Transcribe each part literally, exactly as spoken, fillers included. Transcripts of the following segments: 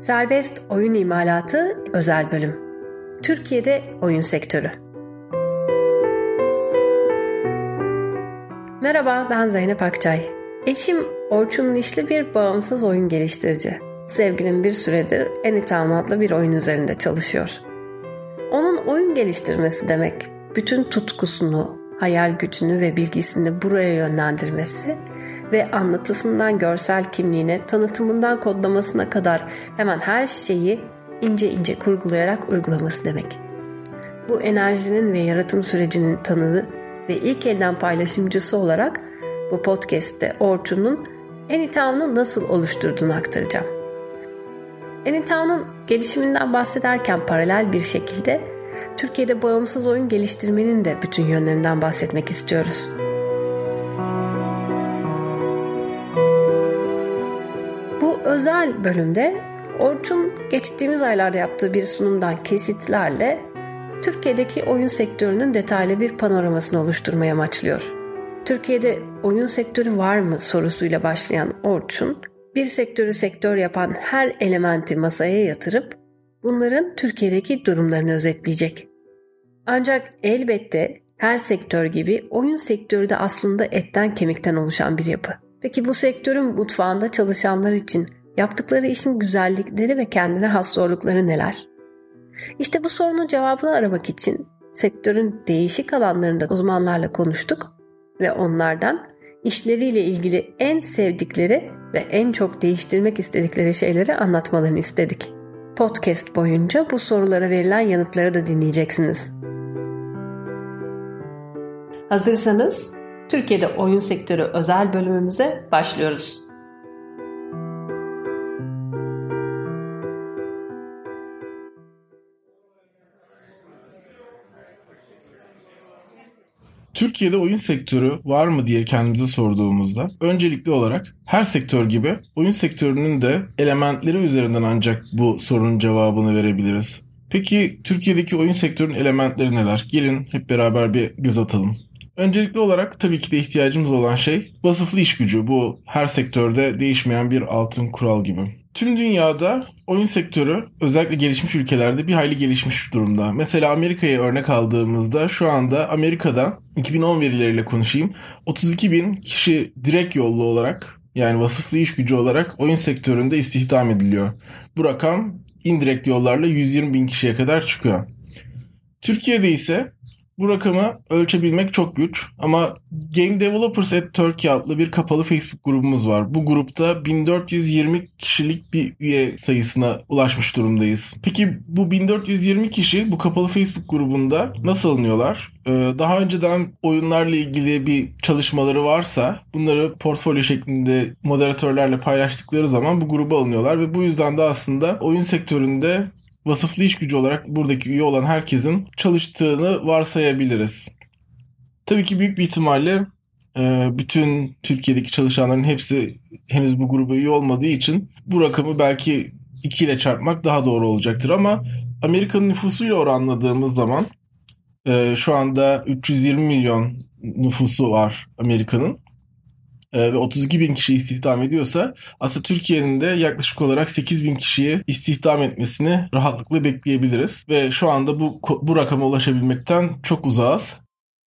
Serbest oyun imalatı özel bölüm. Türkiye'de oyun sektörü. Merhaba, ben Zeynep Akçay. Eşim Orçun Nişli bir bağımsız oyun geliştirici. Sevgilim bir süredir Anytown adlı bir oyun üzerinde çalışıyor. Onun oyun geliştirmesi demek, bütün tutkusunu, hayal gücünü ve bilgisini buraya yönlendirmesi ve anlatısından görsel kimliğine, tanıtımından kodlamasına kadar hemen her şeyi ince ince kurgulayarak uygulaması demek. Bu enerjinin ve yaratım sürecinin tanığı ve ilk elden paylaşımcısı olarak bu podcast'te Orçun'un Anytown'u nasıl oluşturduğunu aktaracağım. Anytown'un gelişiminden bahsederken paralel bir şekilde Türkiye'de bağımsız oyun geliştirmenin de bütün yönlerinden bahsetmek istiyoruz. Bu özel bölümde Orçun geçtiğimiz aylarda yaptığı bir sunumdan kesitlerle Türkiye'deki oyun sektörünün detaylı bir panoramasını oluşturmaya amaçlıyor. Türkiye'de oyun sektörü var mı sorusuyla başlayan Orçun, bir sektörü sektör yapan her elementi masaya yatırıp bunların Türkiye'deki durumlarını özetleyecek. Ancak elbette her sektör gibi oyun sektörü de aslında etten kemikten oluşan bir yapı. Peki bu sektörün mutfağında çalışanlar için yaptıkları işin güzellikleri ve kendine has zorlukları neler? İşte bu sorunun cevabını aramak için sektörün değişik alanlarında uzmanlarla konuştuk ve onlardan işleriyle ilgili en sevdikleri ve en çok değiştirmek istedikleri şeyleri anlatmalarını istedik. Podcast boyunca bu sorulara verilen yanıtları da dinleyeceksiniz. Hazırsanız Türkiye'de oyun sektörü özel bölümümüze başlıyoruz. Türkiye'de oyun sektörü var mı diye kendimize sorduğumuzda öncelikli olarak her sektör gibi oyun sektörünün de elementleri üzerinden ancak bu sorunun cevabını verebiliriz. Peki Türkiye'deki oyun sektörünün elementleri neler? Gelin hep beraber bir göz atalım. Öncelikli olarak tabii ki de ihtiyacımız olan şey vasıflı iş gücü. Bu her sektörde değişmeyen bir altın kural gibi. Tüm dünyada oyun sektörü özellikle gelişmiş ülkelerde bir hayli gelişmiş durumda. Mesela Amerika'ya örnek aldığımızda şu anda Amerika'da iki bin on verileriyle konuşayım. otuz iki bin kişi direkt yollu olarak yani vasıflı iş gücü olarak oyun sektöründe istihdam ediliyor. Bu rakam indirekt yollarla yüz yirmi bin kişiye kadar çıkıyor. Türkiye'de ise bu rakamı ölçebilmek çok güç ama Game Developers at Turkey adlı bir kapalı Facebook grubumuz var. Bu grupta bin dört yüz yirmi kişilik bir üye sayısına ulaşmış durumdayız. Peki bu bin dört yüz yirmi kişi bu kapalı Facebook grubunda nasıl alınıyorlar? Ee, daha önceden oyunlarla ilgili bir çalışmaları varsa bunları portfolyo şeklinde moderatörlerle paylaştıkları zaman bu gruba alınıyorlar ve bu yüzden de aslında oyun sektöründe vasıflı iş gücü olarak buradaki üye olan herkesin çalıştığını varsayabiliriz. Tabii ki büyük bir ihtimalle bütün Türkiye'deki çalışanların hepsi henüz bu gruba üye olmadığı için bu rakamı belki iki ile çarpmak daha doğru olacaktır. Ama Amerika'nın nüfusuyla oranladığımız zaman şu anda üç yüz yirmi milyon nüfusu var Amerika'nın. Ve otuz iki bin kişi istihdam ediyorsa aslında Türkiye'nin de yaklaşık olarak sekiz bin kişiyi istihdam etmesini rahatlıkla bekleyebiliriz. Ve şu anda bu, bu rakama ulaşabilmekten çok uzağız.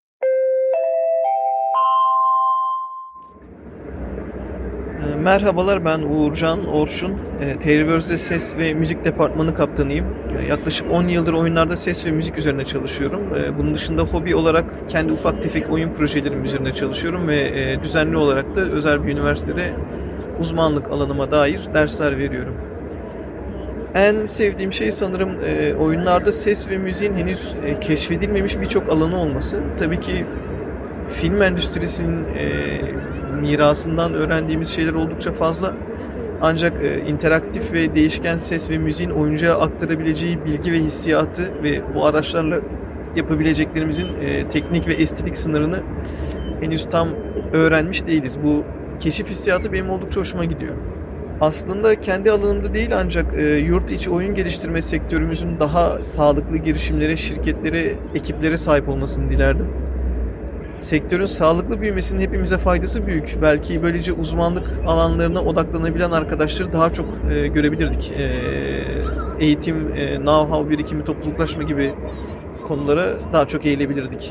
Merhabalar, ben Uğurcan Orçun. Tailverse'de ses ve müzik departmanı kaptanıyım. Yaklaşık on yıldır oyunlarda ses ve müzik üzerine çalışıyorum. Bunun dışında hobi olarak kendi ufak tefek oyun projelerim üzerine çalışıyorum ve düzenli olarak da özel bir üniversitede uzmanlık alanıma dair dersler veriyorum. En sevdiğim şey sanırım oyunlarda ses ve müziğin henüz keşfedilmemiş birçok alanı olması. Tabii ki film endüstrisinin mirasından öğrendiğimiz şeyler oldukça fazla. Ancak e, interaktif ve değişken ses ve müziğin oyuncuya aktarabileceği bilgi ve hissiyatı ve bu araçlarla yapabileceklerimizin e, teknik ve estetik sınırını henüz tam öğrenmiş değiliz. Bu keşif hissiyatı benim oldukça hoşuma gidiyor. Aslında kendi alanımda değil ancak e, yurt içi oyun geliştirme sektörümüzün daha sağlıklı girişimlere, şirketlere, ekiplere sahip olmasını dilerdim. Sektörün sağlıklı büyümesinin hepimize faydası büyük. Belki böylece uzmanlık alanlarına odaklanabilen arkadaşları daha çok e, görebilirdik. E, eğitim, e, know-how birikimi, topluluklaşma gibi konulara daha çok eğilebilirdik.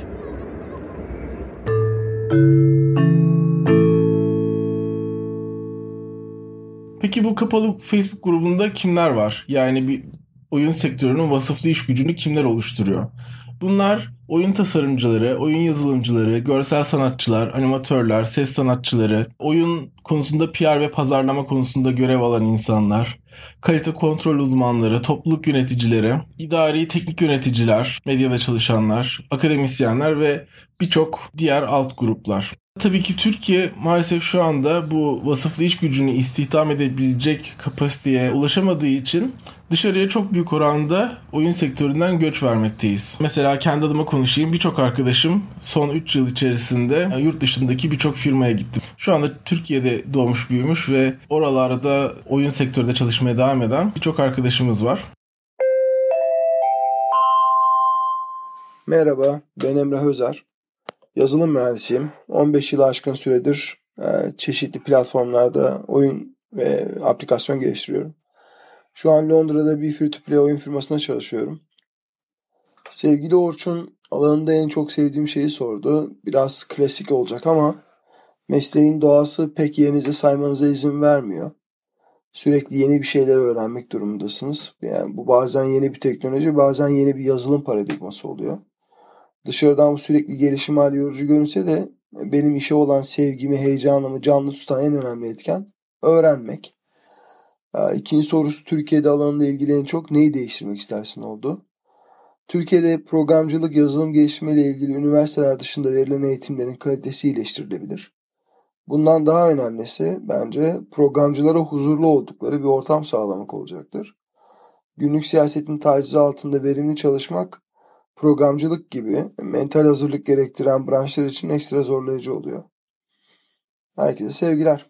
Peki bu kapalı Facebook grubunda kimler var? Yani bir oyun sektörünün vasıflı iş gücünü kimler oluşturuyor? Bunlar oyun tasarımcıları, oyun yazılımcıları, görsel sanatçılar, animatörler, ses sanatçıları, oyun konusunda P R ve pazarlama konusunda görev alan insanlar, kalite kontrol uzmanları, topluluk yöneticileri, idari teknik yöneticiler, medyada çalışanlar, akademisyenler ve birçok diğer alt gruplar. Tabii ki Türkiye maalesef şu anda bu vasıflı iş gücünü istihdam edebilecek kapasiteye ulaşamadığı için dışarıya çok büyük oranda oyun sektöründen göç vermekteyiz. Mesela kendi adıma konuşayım. Birçok arkadaşım son üç yıl içerisinde yurt dışındaki birçok firmaya gitti. Şu anda Türkiye'de doğmuş büyümüş ve oralarda oyun sektöründe çalışmaya devam eden birçok arkadaşımız var. Merhaba, ben Emre Özer. Yazılım mühendisiyim. on beş yılı aşkın süredir çeşitli platformlarda oyun ve aplikasyon geliştiriyorum. Şu an Londra'da bir free-to-play oyun firmasında çalışıyorum. Sevgili Orçun alanında en çok sevdiğim şeyi sordu. Biraz klasik olacak ama mesleğin doğası pek yerinize saymanıza izin vermiyor. Sürekli yeni bir şeyler öğrenmek durumundasınız. Yani bu bazen yeni bir teknoloji, bazen yeni bir yazılım paradigması oluyor. Dışarıdan bu sürekli gelişim hali yorucu görünse de benim işe olan sevgimi, heyecanımı canlı tutan en önemli etken öğrenmek. İkinci sorusu Türkiye'de alanında ilgili en çok neyi değiştirmek istersin oldu. Türkiye'de programcılık, yazılım geliştirme ile ilgili üniversiteler dışında verilen eğitimlerin kalitesi iyileştirilebilir. Bundan daha önemlisi bence programcılara huzurlu oldukları bir ortam sağlamak olacaktır. Günlük siyasetin tacizi altında verimli çalışmak, programcılık gibi mental hazırlık gerektiren branşlar için ekstra zorlayıcı oluyor. Herkese sevgiler.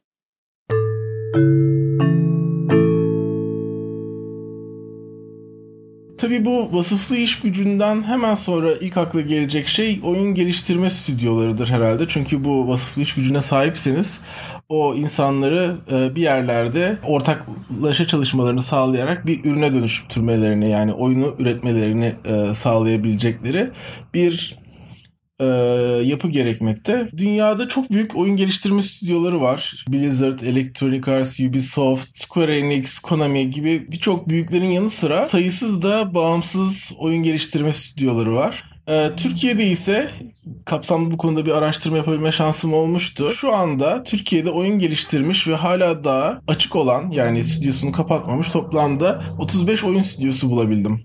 Tabii bu vasıflı iş gücünden hemen sonra ilk akla gelecek şey oyun geliştirme stüdyolarıdır herhalde. Çünkü bu vasıflı iş gücüne sahipseniz o insanları bir yerlerde ortaklaşa çalışmalarını sağlayarak bir ürüne dönüştürmelerini, yani oyunu üretmelerini sağlayabilecekleri bir e, yapı gerekmekte. Dünyada çok büyük oyun geliştirme stüdyoları var. Blizzard, Electronic Arts, Ubisoft, Square Enix, Konami gibi birçok büyüklerin yanı sıra sayısız da bağımsız oyun geliştirme stüdyoları var. Ee, Türkiye'de ise kapsamlı bu konuda bir araştırma yapabilme şansım olmuştu. Şu anda Türkiye'de oyun geliştirmiş ve hala daha açık olan, yani stüdyosunu kapatmamış toplamda otuz beş oyun stüdyosu bulabildim.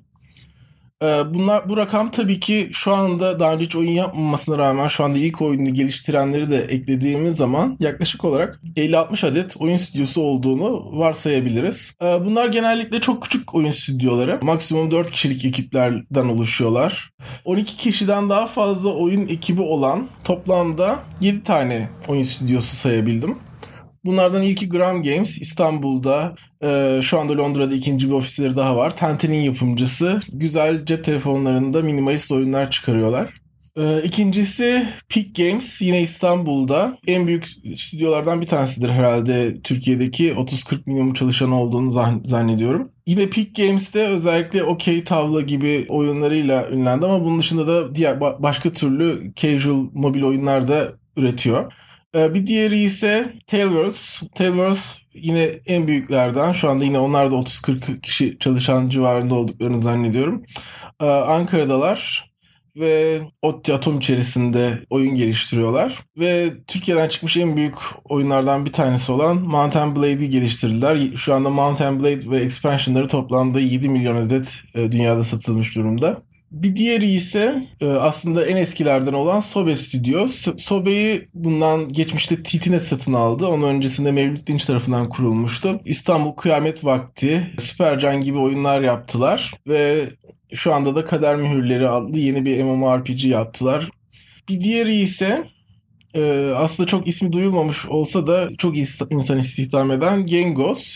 Bunlar, bu rakam tabii ki şu anda daha önce hiç oyun yapmamasına rağmen şu anda ilk oyunu geliştirenleri de eklediğimiz zaman yaklaşık olarak elli altmış adet oyun stüdyosu olduğunu varsayabiliriz. Bunlar genellikle çok küçük oyun stüdyoları. Maksimum dört kişilik ekiplerden oluşuyorlar. on iki kişiden daha fazla oyun ekibi olan toplamda yedi tane oyun stüdyosu sayabildim. Bunlardan ilki Gram Games İstanbul'da, e, şu anda Londra'da ikinci bir ofisleri daha var. Tenten'in yapımcısı. Güzel cep telefonlarında minimalist oyunlar çıkarıyorlar. E, ikincisi Peak Games, yine İstanbul'da. En büyük stüdyolardan bir tanesidir herhalde Türkiye'deki, otuz kırk milyon çalışan olduğunu zannediyorum. Yine Peak Games'te özellikle okey, tavla gibi oyunlarıyla ünlendi ama bunun dışında da diğer başka türlü casual mobil oyunlar da üretiyor. Bir diğeri ise Tailwords. Tailwords yine en büyüklerden. Şu anda yine onlar da otuz kırk kişi çalışan civarında olduklarını zannediyorum. Ankara'dalar ve ODTÜ Atom içerisinde oyun geliştiriyorlar. Ve Türkiye'den çıkmış en büyük oyunlardan bir tanesi olan Mount and Blade'i geliştirdiler. Şu anda Mount and Blade ve expansionları toplamda yedi milyon adet dünyada satılmış durumda. Bir diğeri ise aslında en eskilerden olan Sobe Studio. Sobe'yi bundan geçmişte T T Net satın aldı. Onun öncesinde Mevlüt Dinç tarafından kurulmuştu. İstanbul Kıyamet Vakti, Süpercan gibi oyunlar yaptılar. Ve şu anda da Kader Mühürleri adlı yeni bir MMORPG yaptılar. Bir diğeri ise aslında çok ismi duyulmamış olsa da çok insan istihdam eden Gengos.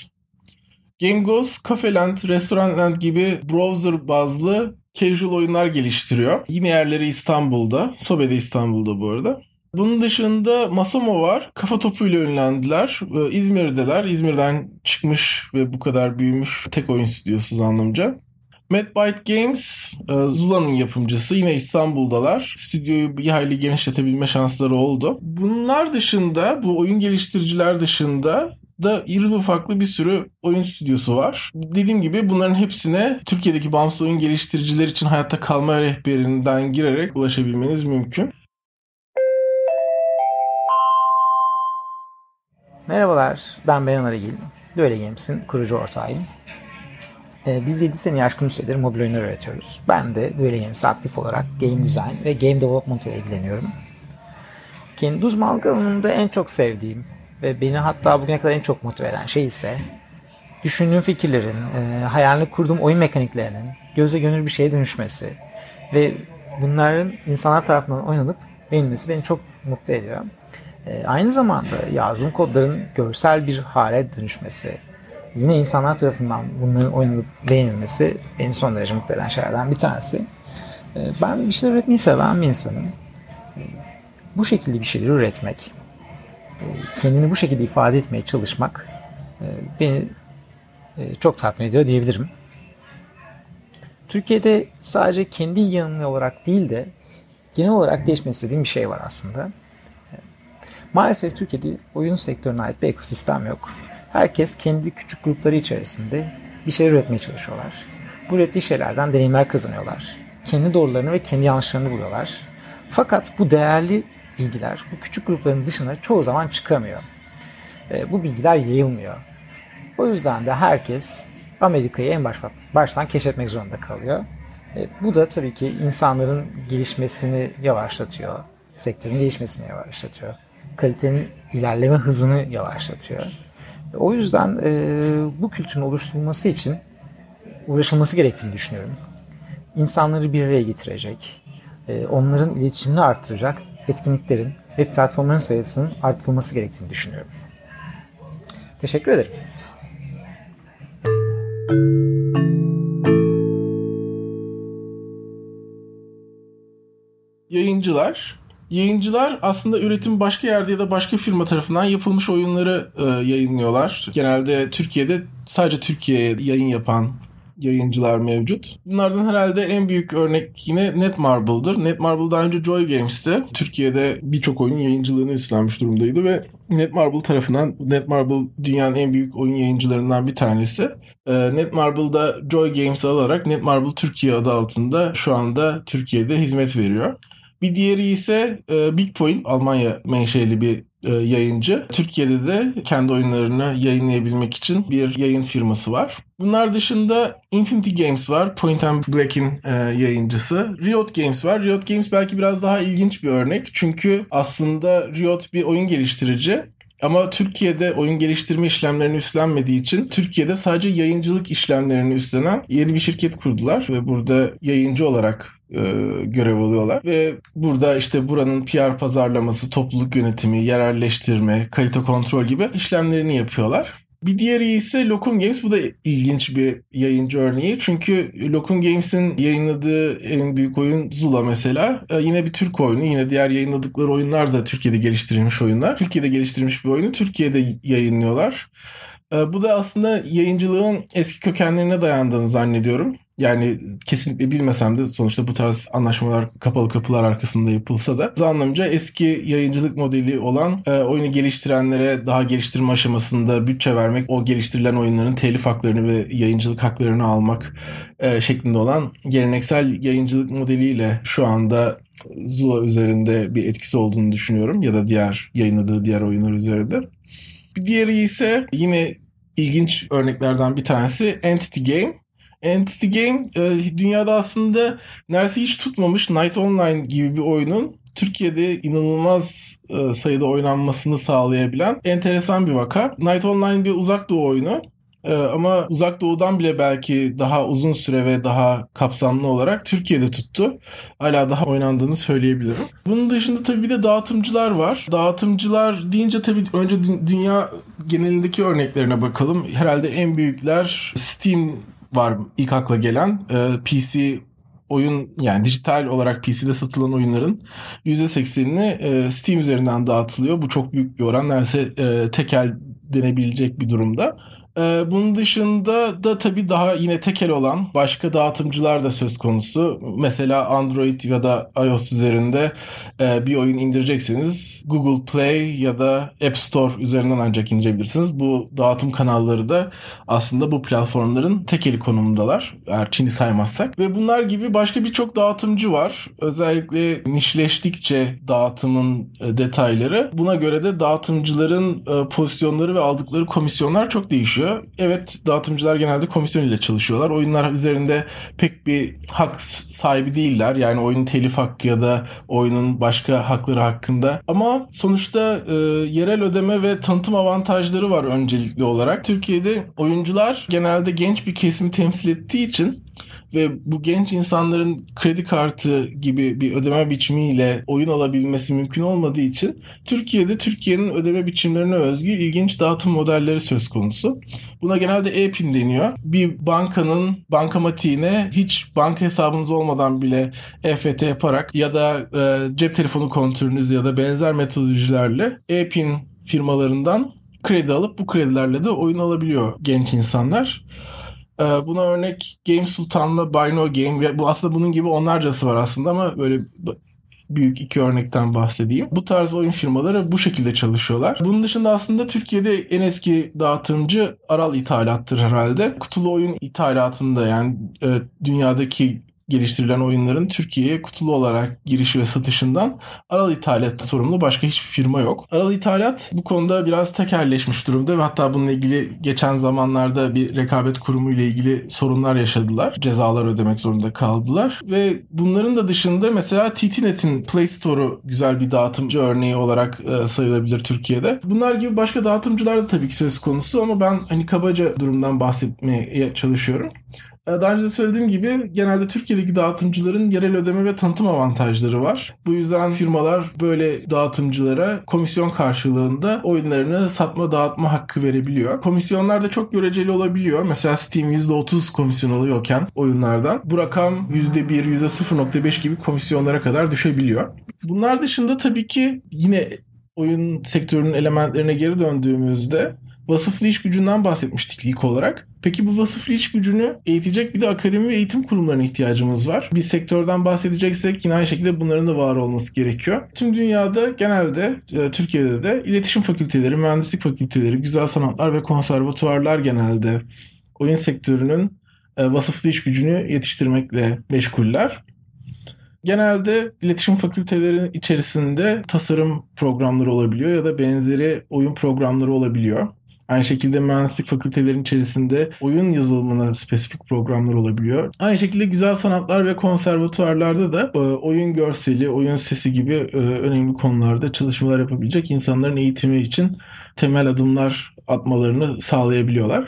Gengos, Cafeland, Restaurantland gibi browser bazlı casual oyunlar geliştiriyor. Yine yerleri İstanbul'da. Sobe'de İstanbul'da bu arada. Bunun dışında Masomo var. Kafa topuyla ünlendiler. İzmir'deler. İzmir'den çıkmış ve bu kadar büyümüş tek oyun stüdyosu anlamca. Madbyte Games, Zula'nın yapımcısı. Yine İstanbul'dalar. Stüdyoyu bir hayli genişletebilme şansları oldu. Bunlar dışında, bu oyun geliştiriciler dışında da irili ufaklı bir sürü oyun stüdyosu var. Dediğim gibi bunların hepsine Türkiye'deki bağımsız oyun geliştiriciler için hayatta kalma rehberinden girerek ulaşabilmeniz mümkün. Merhabalar, ben Beyan Aragil. Duello Games'in kurucu ortağıyım. Ee, biz yedi seneyi aşkın süredir mobil oyunlar üretiyoruz. Ben de Duello Games'e aktif olarak game design ve game development ile ilgileniyorum. Kendi uzmanlık alanımda en çok sevdiğim ve beni hatta bugüne kadar en çok motive eden şey ise düşündüğüm fikirlerin, e, hayalini kurduğum oyun mekaniklerinin göze görünür bir şeye dönüşmesi ve bunların insanlar tarafından oynanıp beğenilmesi beni çok mutlu ediyor. E, aynı zamanda yazdığım kodların görsel bir hale dönüşmesi, yine insanlar tarafından bunların oynanıp beğenilmesi beni son derece mutlu eden şeylerden bir tanesi. E, ben bir şeyler üretmeyi seven bir insanım. E, bu şekilde bir şeyleri üretmek, e, kendini bu şekilde ifade etmeye çalışmak e, beni e, çok tatmin ediyor diyebilirim. Türkiye'de sadece kendi yanı olarak değil de genel olarak değişmek istediğim bir şey var aslında. Maalesef Türkiye'de oyun sektörüne ait bir ekosistem yok. Herkes kendi küçük grupları içerisinde bir şeyler üretmeye çalışıyorlar. Bu ürettiği şeylerden deneyimler kazanıyorlar. Kendi doğrularını ve kendi yanlışlarını buluyorlar. Fakat bu değerli bilgiler bu küçük grupların dışına çoğu zaman çıkamıyor. E, bu bilgiler yayılmıyor. O yüzden de herkes Amerika'yı en baş, baştan keşfetmek zorunda kalıyor. E, bu da tabii ki insanların gelişmesini yavaşlatıyor. Sektörün gelişmesini yavaşlatıyor. Kalitenin ilerleme hızını yavaşlatıyor. O yüzden e, bu kültürün oluşturulması için uğraşılması gerektiğini düşünüyorum. İnsanları bir araya getirecek, e, onların iletişimini arttıracak etkinliklerin ve platformların sayısının artırılması gerektiğini düşünüyorum. Teşekkür ederim. Yayıncılar. Yayıncılar aslında üretim başka yerde ya da başka firma tarafından yapılmış oyunları e, yayınlıyorlar. Genelde Türkiye'de sadece Türkiye'ye yayın yapan yayıncılar mevcut. Bunlardan herhalde en büyük örnek yine Netmarble'dır. Netmarble daha önce Joy Games'te Türkiye'de birçok oyun yayıncılığını üstlenmiş durumdaydı ve Netmarble tarafından, Netmarble dünyanın en büyük oyun yayıncılarından bir tanesi. E, Netmarble'da Joy Games'i alarak Netmarble Türkiye adı altında şu anda Türkiye'de hizmet veriyor. Bir diğeri ise e, Big Point, Almanya menşeli bir e, yayıncı. Türkiye'de de kendi oyunlarını yayınlayabilmek için bir yayın firması var. Bunlar dışında Infinity Games var, Point and Black'in e, yayıncısı. Riot Games var. Riot Games belki biraz daha ilginç bir örnek. Çünkü aslında Riot bir oyun geliştirici. Ama Türkiye'de oyun geliştirme işlemlerini üstlenmediği için Türkiye'de sadece yayıncılık işlemlerini üstlenen yeni bir şirket kurdular ve burada yayıncı olarak e, görev alıyorlar ve burada işte buranın P R pazarlaması, topluluk yönetimi, yerelleştirme, kalite kontrol gibi işlemlerini yapıyorlar. Bir diğeri ise Locum Games. Bu da ilginç bir yayıncı örneği. Çünkü Locum Games'in yayınladığı en büyük oyun Zula mesela. Yine bir Türk oyunu. Yine diğer yayınladıkları oyunlar da Türkiye'de geliştirilmiş oyunlar. Türkiye'de geliştirilmiş bir oyunu Türkiye'de yayınlıyorlar. Bu da aslında yayıncılığın eski kökenlerine dayandığını zannediyorum. Yani kesinlikle bilmesem de sonuçta bu tarz anlaşmalar kapalı kapılar arkasında yapılsa da anlamca eski yayıncılık modeli olan e, oyunu geliştirenlere daha geliştirme aşamasında bütçe vermek, o geliştirilen oyunların telif haklarını ve yayıncılık haklarını almak e, şeklinde olan geleneksel yayıncılık modeliyle şu anda Zula üzerinde bir etkisi olduğunu düşünüyorum ya da diğer yayınladığı diğer oyunlar üzerinde. Bir diğeri ise yine ilginç örneklerden bir tanesi Entity Game. Entity Game dünyada aslında neredeyse hiç tutmamış Night Online gibi bir oyunun Türkiye'de inanılmaz sayıda oynanmasını sağlayabilen enteresan bir vaka. Night Online bir uzak doğu oyunu ama uzak doğudan bile belki daha uzun süre ve daha kapsamlı olarak Türkiye'de tuttu. Hala daha oynandığını söyleyebilirim. Bunun dışında tabii bir de dağıtımcılar var. Dağıtımcılar deyince tabii önce dünya genelindeki örneklerine bakalım. Herhalde en büyükler Steam var ilk akla gelen. P C oyun yani dijital olarak P C'de satılan oyunların yüzde seksenini e, Steam üzerinden dağıtılıyor. Bu çok büyük bir oran. Neredeyse e, tekel denebilecek bir durumda. Ee, bunun dışında da tabii daha yine tekel olan başka dağıtımcılar da söz konusu. Mesela Android ya da iOS üzerinde e, bir oyun indirecekseniz Google Play ya da App Store üzerinden ancak indirebilirsiniz. Bu dağıtım kanalları da aslında bu platformların tekeli konumundalar. Eğer Çin'i saymazsak. Ve bunlar gibi başka birçok dağıtımcı var. Özellikle nişleştikçe dağıtımın e, detayları. Buna göre de dağıtımcıların e, pozisyonları ve aldıkları komisyonlar çok değişiyor. Evet, dağıtımcılar genelde komisyon ile çalışıyorlar. Oyunlar üzerinde pek bir hak sahibi değiller. Yani oyunun telif hakkı ya da oyunun başka hakları hakkında. Ama sonuçta e, yerel ödeme ve tanıtım avantajları var öncelikli olarak. Türkiye'de oyuncular genelde genç bir kesimi temsil ettiği için ve bu genç insanların kredi kartı gibi bir ödeme biçimiyle oyun alabilmesi mümkün olmadığı için Türkiye'de Türkiye'nin ödeme biçimlerine özgü ilginç dağıtım modelleri söz konusu. Buna genelde e-pin deniyor. Bir bankanın bankamatiğine hiç banka hesabınız olmadan bile E F T yaparak ya da e, cep telefonu kontürünüz ya da benzer metodolojilerle e-pin firmalarından kredi alıp bu kredilerle de oyun alabiliyor genç insanlar. Buna örnek Game Sultan'la Buy No Game ve bu aslında bunun gibi onlarcası var aslında ama böyle büyük iki örnekten bahsedeyim. Bu tarz oyun firmaları bu şekilde çalışıyorlar. Bunun dışında aslında Türkiye'de en eski dağıtımcı Aral İthalat'tır herhalde. Kutulu oyun ithalatında yani e, dünyadaki geliştirilen oyunların Türkiye'ye kutulu olarak girişi ve satışından Aral İthalat sorumlu başka hiçbir firma yok. Aral İthalat bu konuda biraz tekelleşmiş durumda ve hatta bununla ilgili geçen zamanlarda bir rekabet kurumu ile ilgili sorunlar yaşadılar. Cezalar ödemek zorunda kaldılar ve bunların da dışında mesela T T Net'in Play Store'u güzel bir dağıtımcı örneği olarak e, sayılabilir Türkiye'de. Bunlar gibi başka dağıtımcılar da tabii ki söz konusu ama ben hani kabaca durumdan bahsetmeye çalışıyorum. Daha önce de söylediğim gibi genelde Türkiye'deki dağıtımcıların yerel ödeme ve tanıtım avantajları var. Bu yüzden firmalar böyle dağıtımcılara komisyon karşılığında oyunlarını satma dağıtma hakkı verebiliyor. Komisyonlar da çok göreceli olabiliyor. Mesela Steam yüzde otuz komisyon alıyorken oyunlardan bu rakam yüzde bir, yüzde sıfır nokta beş gibi komisyonlara kadar düşebiliyor. Bunlar dışında tabii ki yine oyun sektörünün elementlerine geri döndüğümüzde vasıflı iş gücünden bahsetmiştik ilk olarak. Peki bu vasıflı iş gücünü eğitecek bir de akademi ve eğitim kurumlarına ihtiyacımız var. Bir sektörden bahsedeceksek yine aynı şekilde bunların da var olması gerekiyor. Tüm dünyada genelde, Türkiye'de de iletişim fakülteleri, mühendislik fakülteleri, güzel sanatlar ve konservatuvarlar genelde oyun sektörünün vasıflı iş gücünü yetiştirmekle meşguller. Genelde iletişim fakültelerinin içerisinde tasarım programları olabiliyor ya da benzeri oyun programları olabiliyor. Aynı şekilde mühendislik fakültelerinin içerisinde oyun yazılımına spesifik programlar olabiliyor. Aynı şekilde güzel sanatlar ve konservatuvarlarda da e, oyun görseli, oyun sesi gibi e, önemli konularda çalışmalar yapabilecek insanların eğitimi için temel adımlar atmalarını sağlayabiliyorlar.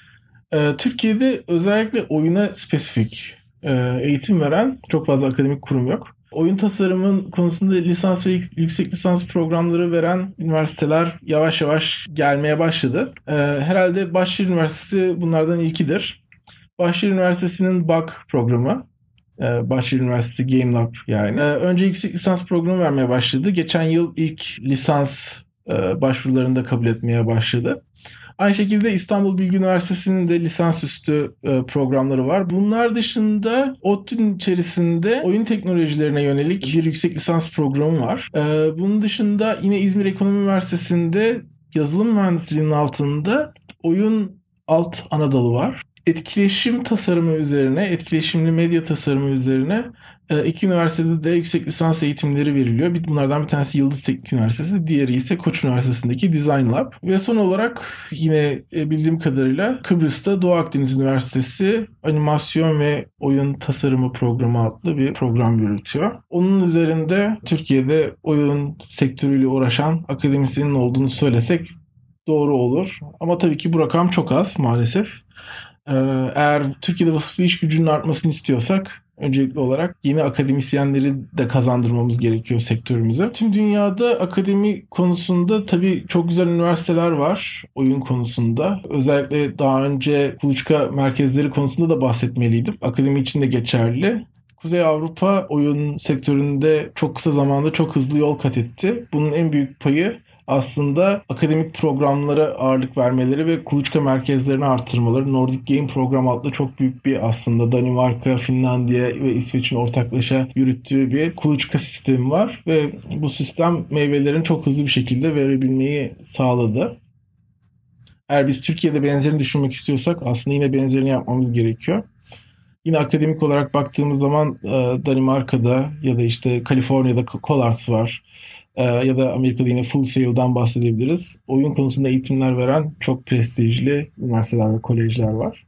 E, Türkiye'de özellikle oyuna spesifik e, eğitim veren çok fazla akademik kurum yok. Oyun tasarımın konusunda lisans ve yüksek lisans programları veren üniversiteler yavaş yavaş gelmeye başladı. Ee, herhalde Bahçeli Üniversitesi bunlardan ilkidir. Bahçeli Üniversitesi'nin B A K programı, ee, Bahçeli Üniversitesi Game Lab yani. Ee, önce yüksek lisans programı vermeye başladı. Geçen yıl ilk lisans e, başvurularını da kabul etmeye başladı. Aynı şekilde İstanbul Bilgi Üniversitesi'nin de lisansüstü e, programları var. Bunlar dışında ODTÜ'nün içerisinde oyun teknolojilerine yönelik bir yüksek lisans programı var. E, bunun dışında yine İzmir Ekonomi Üniversitesi'nde yazılım mühendisliğinin altında oyun alt ana dalı var. Etkileşim tasarımı üzerine, etkileşimli medya tasarımı üzerine iki üniversitede de yüksek lisans eğitimleri veriliyor. Bunlardan bir tanesi Yıldız Teknik Üniversitesi, diğeri ise Koç Üniversitesi'ndeki Design Lab. Ve son olarak yine bildiğim kadarıyla Kıbrıs'ta Doğu Akdeniz Üniversitesi Animasyon ve Oyun Tasarımı Programı adlı bir program yürütüyor. Onun üzerinde Türkiye'de oyun sektörüyle uğraşan akademisyenin olduğunu söylesek doğru olur. Ama tabii ki bu rakam çok az maalesef. Eğer Türkiye'de vasıflı iş gücünün artmasını istiyorsak öncelikli olarak yeni akademisyenleri de kazandırmamız gerekiyor sektörümüze. Tüm dünyada akademi konusunda tabii çok güzel üniversiteler var oyun konusunda. Özellikle daha önce kuluçka merkezleri konusunda da bahsetmeliydim. Akademi için de geçerli. Kuzey Avrupa oyun sektöründe çok kısa zamanda çok hızlı yol kat etti. Bunun en büyük payı aslında akademik programlara ağırlık vermeleri ve kuluçka merkezlerini artırmaları. Nordic Game Program adlı çok büyük bir aslında Danimarka, Finlandiya ve İsveç'in ortaklaşa yürüttüğü bir kuluçka sistemi var ve bu sistem meyvelerini çok hızlı bir şekilde verebilmeyi sağladı. Eğer biz Türkiye'de benzerini düşünmek istiyorsak aslında yine benzerini yapmamız gerekiyor. Yine akademik olarak baktığımız zaman Danimarka'da ya da işte Kaliforniya'da COLARS var. Ya da Amerika'da yine Full Sail'dan bahsedebiliriz. Oyun konusunda eğitimler veren çok prestijli üniversiteler ve kolejler var.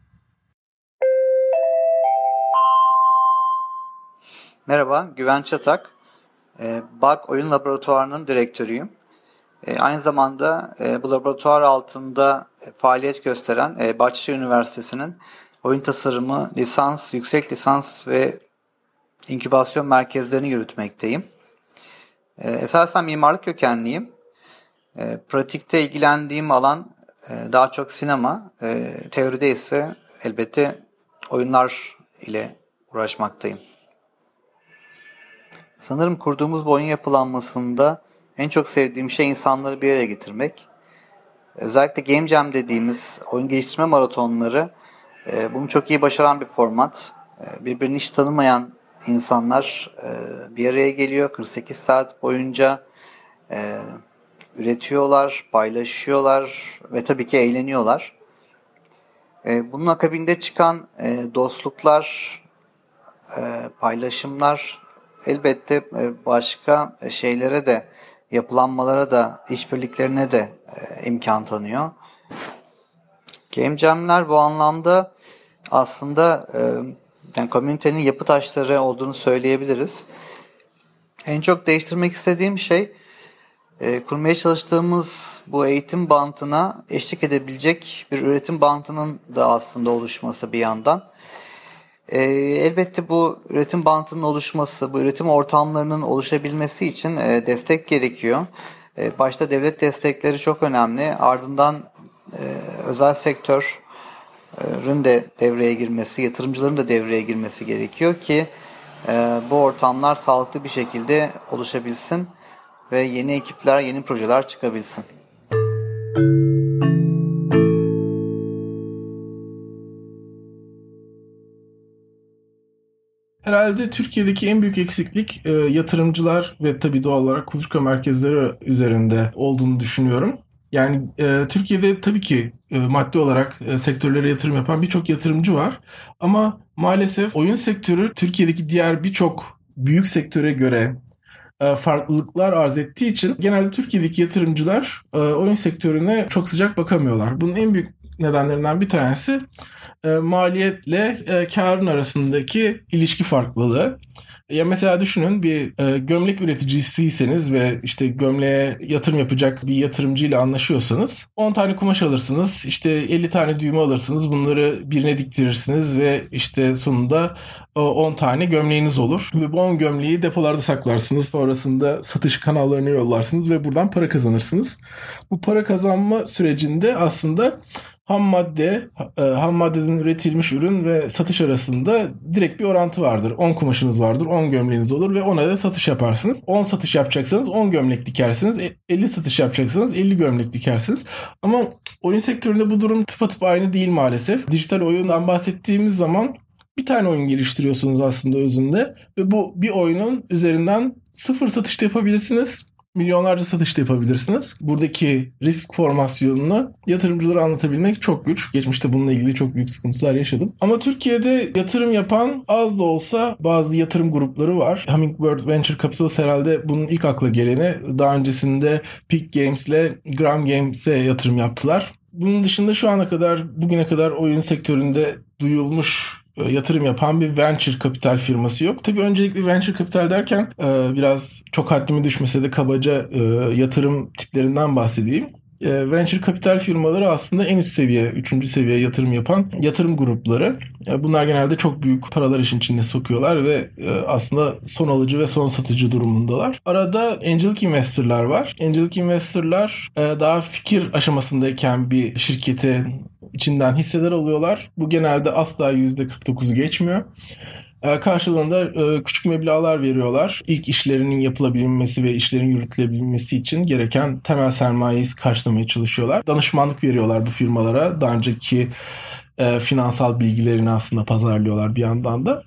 Merhaba, Güven Çatak. B A K Oyun Laboratuvarı'nın direktörüyüm. Aynı zamanda bu laboratuvar altında faaliyet gösteren Bahçeşehir Üniversitesi'nin oyun tasarımı, lisans, yüksek lisans ve inkübasyon merkezlerini yürütmekteyim. Esasen mimarlık kökenliyim. Pratikte ilgilendiğim alan daha çok sinema, teoride ise elbette oyunlar ile uğraşmaktayım. Sanırım kurduğumuz bu oyun yapılanmasında en çok sevdiğim şey insanları bir araya getirmek. Özellikle Game Jam dediğimiz oyun geliştirme maratonları bunu çok iyi başaran bir format. Birbirini hiç tanımayan insanlar bir araya geliyor. kırk sekiz saat boyunca üretiyorlar, paylaşıyorlar ve tabii ki eğleniyorlar. Bunun akabinde çıkan dostluklar, paylaşımlar elbette başka şeylere de, yapılanmalara da, işbirliklerine de imkan tanıyor. Game Jam'ler bu anlamda aslında yani komünitenin yapı taşları olduğunu söyleyebiliriz. En çok değiştirmek istediğim şey kurmaya çalıştığımız bu eğitim bantına eşlik edebilecek bir üretim bantının da aslında oluşması bir yandan. Elbette bu üretim bantının oluşması, bu üretim ortamlarının oluşabilmesi için destek gerekiyor. Başta devlet destekleri çok önemli. Ardından özel sektörün de devreye girmesi, yatırımcıların da devreye girmesi gerekiyor ki bu ortamlar sağlıklı bir şekilde oluşabilsin ve yeni ekipler, yeni projeler çıkabilsin. Herhalde Türkiye'deki en büyük eksiklik e, yatırımcılar ve tabii doğal olarak kuluçka merkezleri üzerinde olduğunu düşünüyorum. Yani e, Türkiye'de tabii ki e, maddi olarak e, sektörlere yatırım yapan birçok yatırımcı var. Ama maalesef oyun sektörü Türkiye'deki diğer birçok büyük sektöre göre e, farklılıklar arz ettiği için genelde Türkiye'deki yatırımcılar e, oyun sektörüne çok sıcak bakamıyorlar. Bunun en büyük nedenlerinden bir tanesi e, maliyetle e, karın arasındaki ilişki farklılığı. Ya mesela düşünün bir e, gömlek üreticisiyseniz ve işte gömleğe yatırım yapacak bir yatırımcıyla anlaşıyorsanız on tane kumaş alırsınız, işte elli tane düğme alırsınız, bunları birine diktirirsiniz ve işte sonunda on tane gömleğiniz olur. Ve bu on gömleği depolarda saklarsınız, sonrasında satış kanallarına yollarsınız ve buradan para kazanırsınız. Bu para kazanma sürecinde aslında ham madde, ham maddeden üretilmiş ürün ve satış arasında direkt bir orantı vardır. on kumaşınız vardır, on gömleğiniz olur ve ona da satış yaparsınız. on satış yapacaksanız on gömlek dikersiniz. elli satış yapacaksanız elli gömlek dikersiniz. Ama oyun sektöründe bu durum tıpatıp aynı değil maalesef. Dijital oyundan bahsettiğimiz zaman bir tane oyun geliştiriyorsunuz aslında özünde ve bu bir oyunun üzerinden sıfır satışta yapabilirsiniz. Milyonlarca satışta yapabilirsiniz. Buradaki risk formasyonunu yatırımcılara anlatabilmek çok güç. Geçmişte bununla ilgili çok büyük sıkıntılar yaşadım. Ama Türkiye'de yatırım yapan az da olsa bazı yatırım grupları var. Hummingbird Venture Capital herhalde bunun ilk akla geleni. Daha öncesinde Peak Games'le Gram Games'e yatırım yaptılar. Bunun dışında şu ana kadar, bugüne kadar oyun sektöründe duyulmuş yatırım yapan bir venture kapital firması yok. Tabii öncelikle venture kapital derken biraz çok haddime düşmese de kabaca yatırım tiplerinden bahsedeyim. Venture kapital firmaları aslında en üst seviye, üçüncü seviye yatırım yapan yatırım grupları. Bunlar genelde çok büyük paralar işin içine sokuyorlar ve aslında son alıcı ve son satıcı durumundalar. Arada angel investor'lar var. Angel investor'lar daha fikir aşamasındayken bir şirkete içinden hisseler alıyorlar. Bu genelde asla yüzde kırk dokuzu geçmiyor. E, karşılığında e, küçük meblağlar veriyorlar. İlk işlerinin yapılabilmesi ve işlerin yürütülebilmesi için gereken temel sermayeyi karşılamaya çalışıyorlar. Danışmanlık veriyorlar bu firmalara. Daha önceki e, finansal bilgilerini aslında pazarlıyorlar bir yandan da.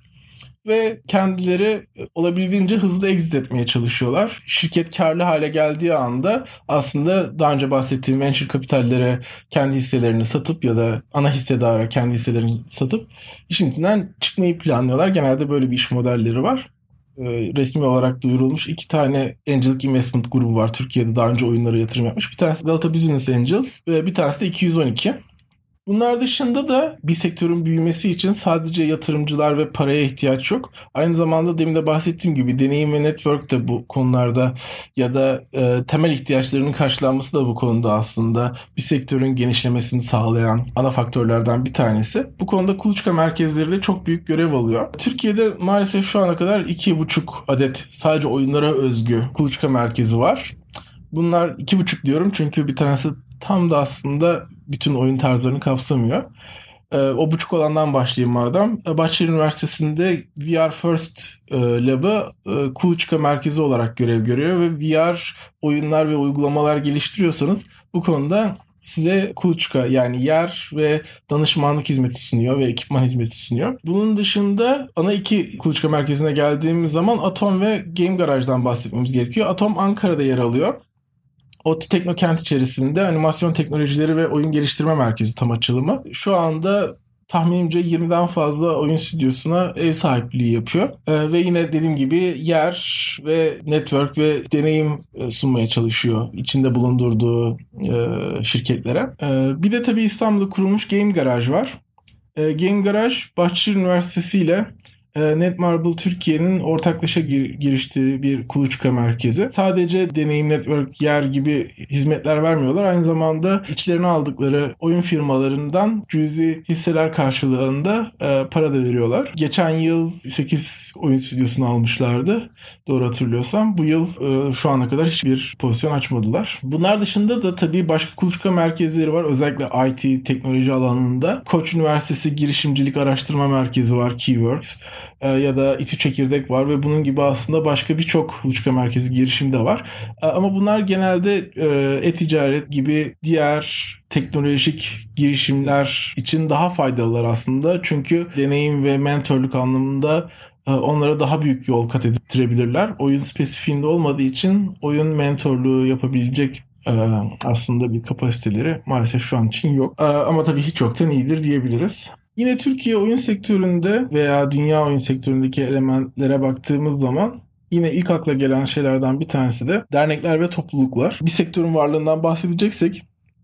Ve kendileri olabildiğince hızlı exit etmeye çalışıyorlar. Şirket karlı hale geldiği anda aslında daha önce bahsettiğim venture kapitallere kendi hisselerini satıp ya da ana hissedara kendi hisselerini satıp işin içinden çıkmayı planlıyorlar. Genelde böyle bir iş modelleri var. Resmi olarak duyurulmuş iki tane Angel Investment grubu var. Türkiye'de daha önce oyunlara yatırım yapmış. Bir tanesi Galata Business Angels ve bir tanesi de iki yüz on iki. Bunlar dışında da bir sektörün büyümesi için sadece yatırımcılar ve paraya ihtiyaç yok. Aynı zamanda demin de bahsettiğim gibi deneyim ve network de bu konularda ya da e, temel ihtiyaçlarının karşılanması da bu konuda aslında bir sektörün genişlemesini sağlayan ana faktörlerden bir tanesi. Bu konuda kuluçka merkezleri de çok büyük görev alıyor. Türkiye'de maalesef şu ana kadar iki buçuk adet sadece oyunlara özgü kuluçka merkezi var. Bunlar iki buçuk diyorum çünkü bir tanesi tam da aslında bütün oyun tarzlarını kapsamıyor. Ee, o buçuk olandan başlayayım madem. Bahçeli Üniversitesi'nde V R First e, Lab'ı e, kuluçka merkezi olarak görev görüyor ve V R oyunlar ve uygulamalar geliştiriyorsanız bu konuda size kuluçka yani yer ve danışmanlık hizmeti sunuyor ve ekipman hizmeti sunuyor. Bunun dışında ana iki kuluçka merkezine geldiğimiz zaman Atom ve Game Garage'dan bahsetmemiz gerekiyor. Atom Ankara'da yer alıyor. ODTÜ Teknokent içerisinde animasyon teknolojileri ve oyun geliştirme merkezi tam açılımı. Şu anda tahminimce yirmiden fazla oyun stüdyosuna ev sahipliği yapıyor. Ee, ve yine dediğim gibi yer ve network ve deneyim sunmaya çalışıyor içinde bulundurduğu e, şirketlere. Ee, bir de tabii İstanbul'da kurulmuş Game Garage var. Ee, Game Garage Bahçeli Üniversitesi ile Netmarble Türkiye'nin ortaklaşa gir- giriştiği bir kuluçka merkezi. Sadece deneyim, network, yer gibi hizmetler vermiyorlar. Aynı zamanda içlerine aldıkları oyun firmalarından cüzi hisseler karşılığında e, para da veriyorlar. Geçen yıl sekiz oyun stüdyosunu almışlardı. Doğru hatırlıyorsam. Bu yıl e, şu ana kadar hiçbir pozisyon açmadılar. Bunlar dışında da tabii başka kuluçka merkezleri var. Özellikle I T, teknoloji alanında. Koç Üniversitesi Girişimcilik Araştırma Merkezi var, Keyworks. Ya da İTÜ Çekirdek var ve bunun gibi aslında başka birçok kuluçka merkezi girişim de var. Ama bunlar genelde e-ticaret gibi diğer teknolojik girişimler için daha faydalılar aslında. Çünkü deneyim ve mentorluk anlamında onlara daha büyük yol kat ettirebilirler. Oyun spesifiğinde olmadığı için oyun mentorluğu yapabilecek aslında bir kapasiteleri maalesef şu an için yok. Ama tabii hiç yoktan iyidir diyebiliriz. Yine Türkiye oyun sektöründe veya dünya oyun sektöründeki elementlere baktığımız zaman yine ilk akla gelen şeylerden bir tanesi de dernekler ve topluluklar. Bir sektörün varlığından bahsedeceksek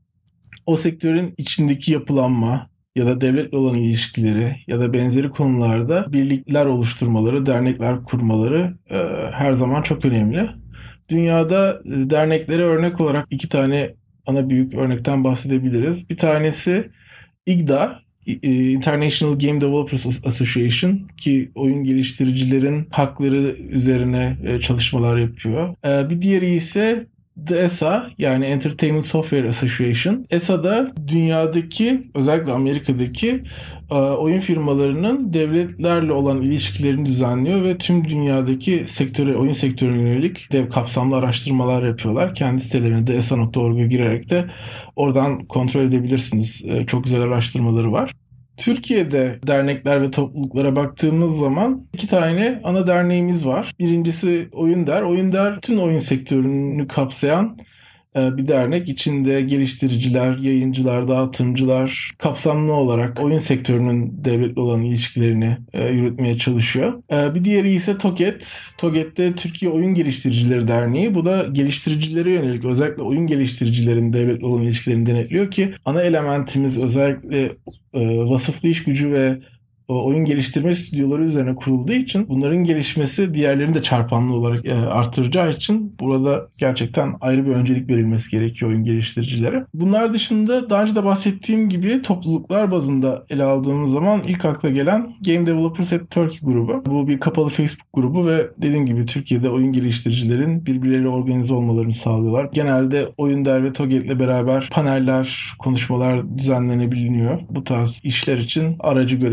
o sektörün içindeki yapılanma ya da devletle olan ilişkileri ya da benzeri konularda birlikler oluşturmaları, dernekler kurmaları e, her zaman çok önemli. Dünyada e, derneklere örnek olarak iki tane ana büyük örnekten bahsedebiliriz. Bir tanesi I G D A, International Game Developers Association ki oyun geliştiricilerin hakları üzerine çalışmalar yapıyor. Bir diğeri ise D E S A yani Entertainment Software Association. E S A da dünyadaki özellikle Amerika'daki oyun firmalarının devletlerle olan ilişkilerini düzenliyor ve tüm dünyadaki sektöre, oyun sektörüne yönelik dev kapsamlı araştırmalar yapıyorlar. Kendi sitelerine D E S A nokta org'a girerek de oradan kontrol edebilirsiniz. Çok güzel araştırmaları var. Türkiye'de dernekler ve topluluklara baktığımız zaman iki tane ana derneğimiz var. Birincisi Oyunder. Oyunder tüm oyun sektörünü kapsayan bir dernek. İçinde geliştiriciler, yayıncılar, dağıtımcılar kapsamlı olarak oyun sektörünün devletle olan ilişkilerini yürütmeye çalışıyor. Bir diğeri ise TOGET. TOGET de Türkiye Oyun Geliştiricileri Derneği. Bu da geliştiricilere yönelik özellikle oyun geliştiricilerin devletle olan ilişkilerini denetliyor ki ana elementimiz özellikle vasıflı iş gücü ve oyun geliştirme stüdyoları üzerine kurulduğu için bunların gelişmesi diğerlerini de çarpanlı olarak artıracağı için burada gerçekten ayrı bir öncelik verilmesi gerekiyor oyun geliştiricilere. Bunlar dışında daha önce de bahsettiğim gibi topluluklar bazında ele aldığımız zaman ilk akla gelen Game Developers at Turkey grubu. Bu bir kapalı Facebook grubu ve dediğim gibi Türkiye'de oyun geliştiricilerin birbirleriyle organize olmalarını sağlıyorlar. Genelde Oyunder ve TOGET'le beraber paneller, konuşmalar düzenlenebiliyor. Bu tarz işler için aracı görevini görüyor.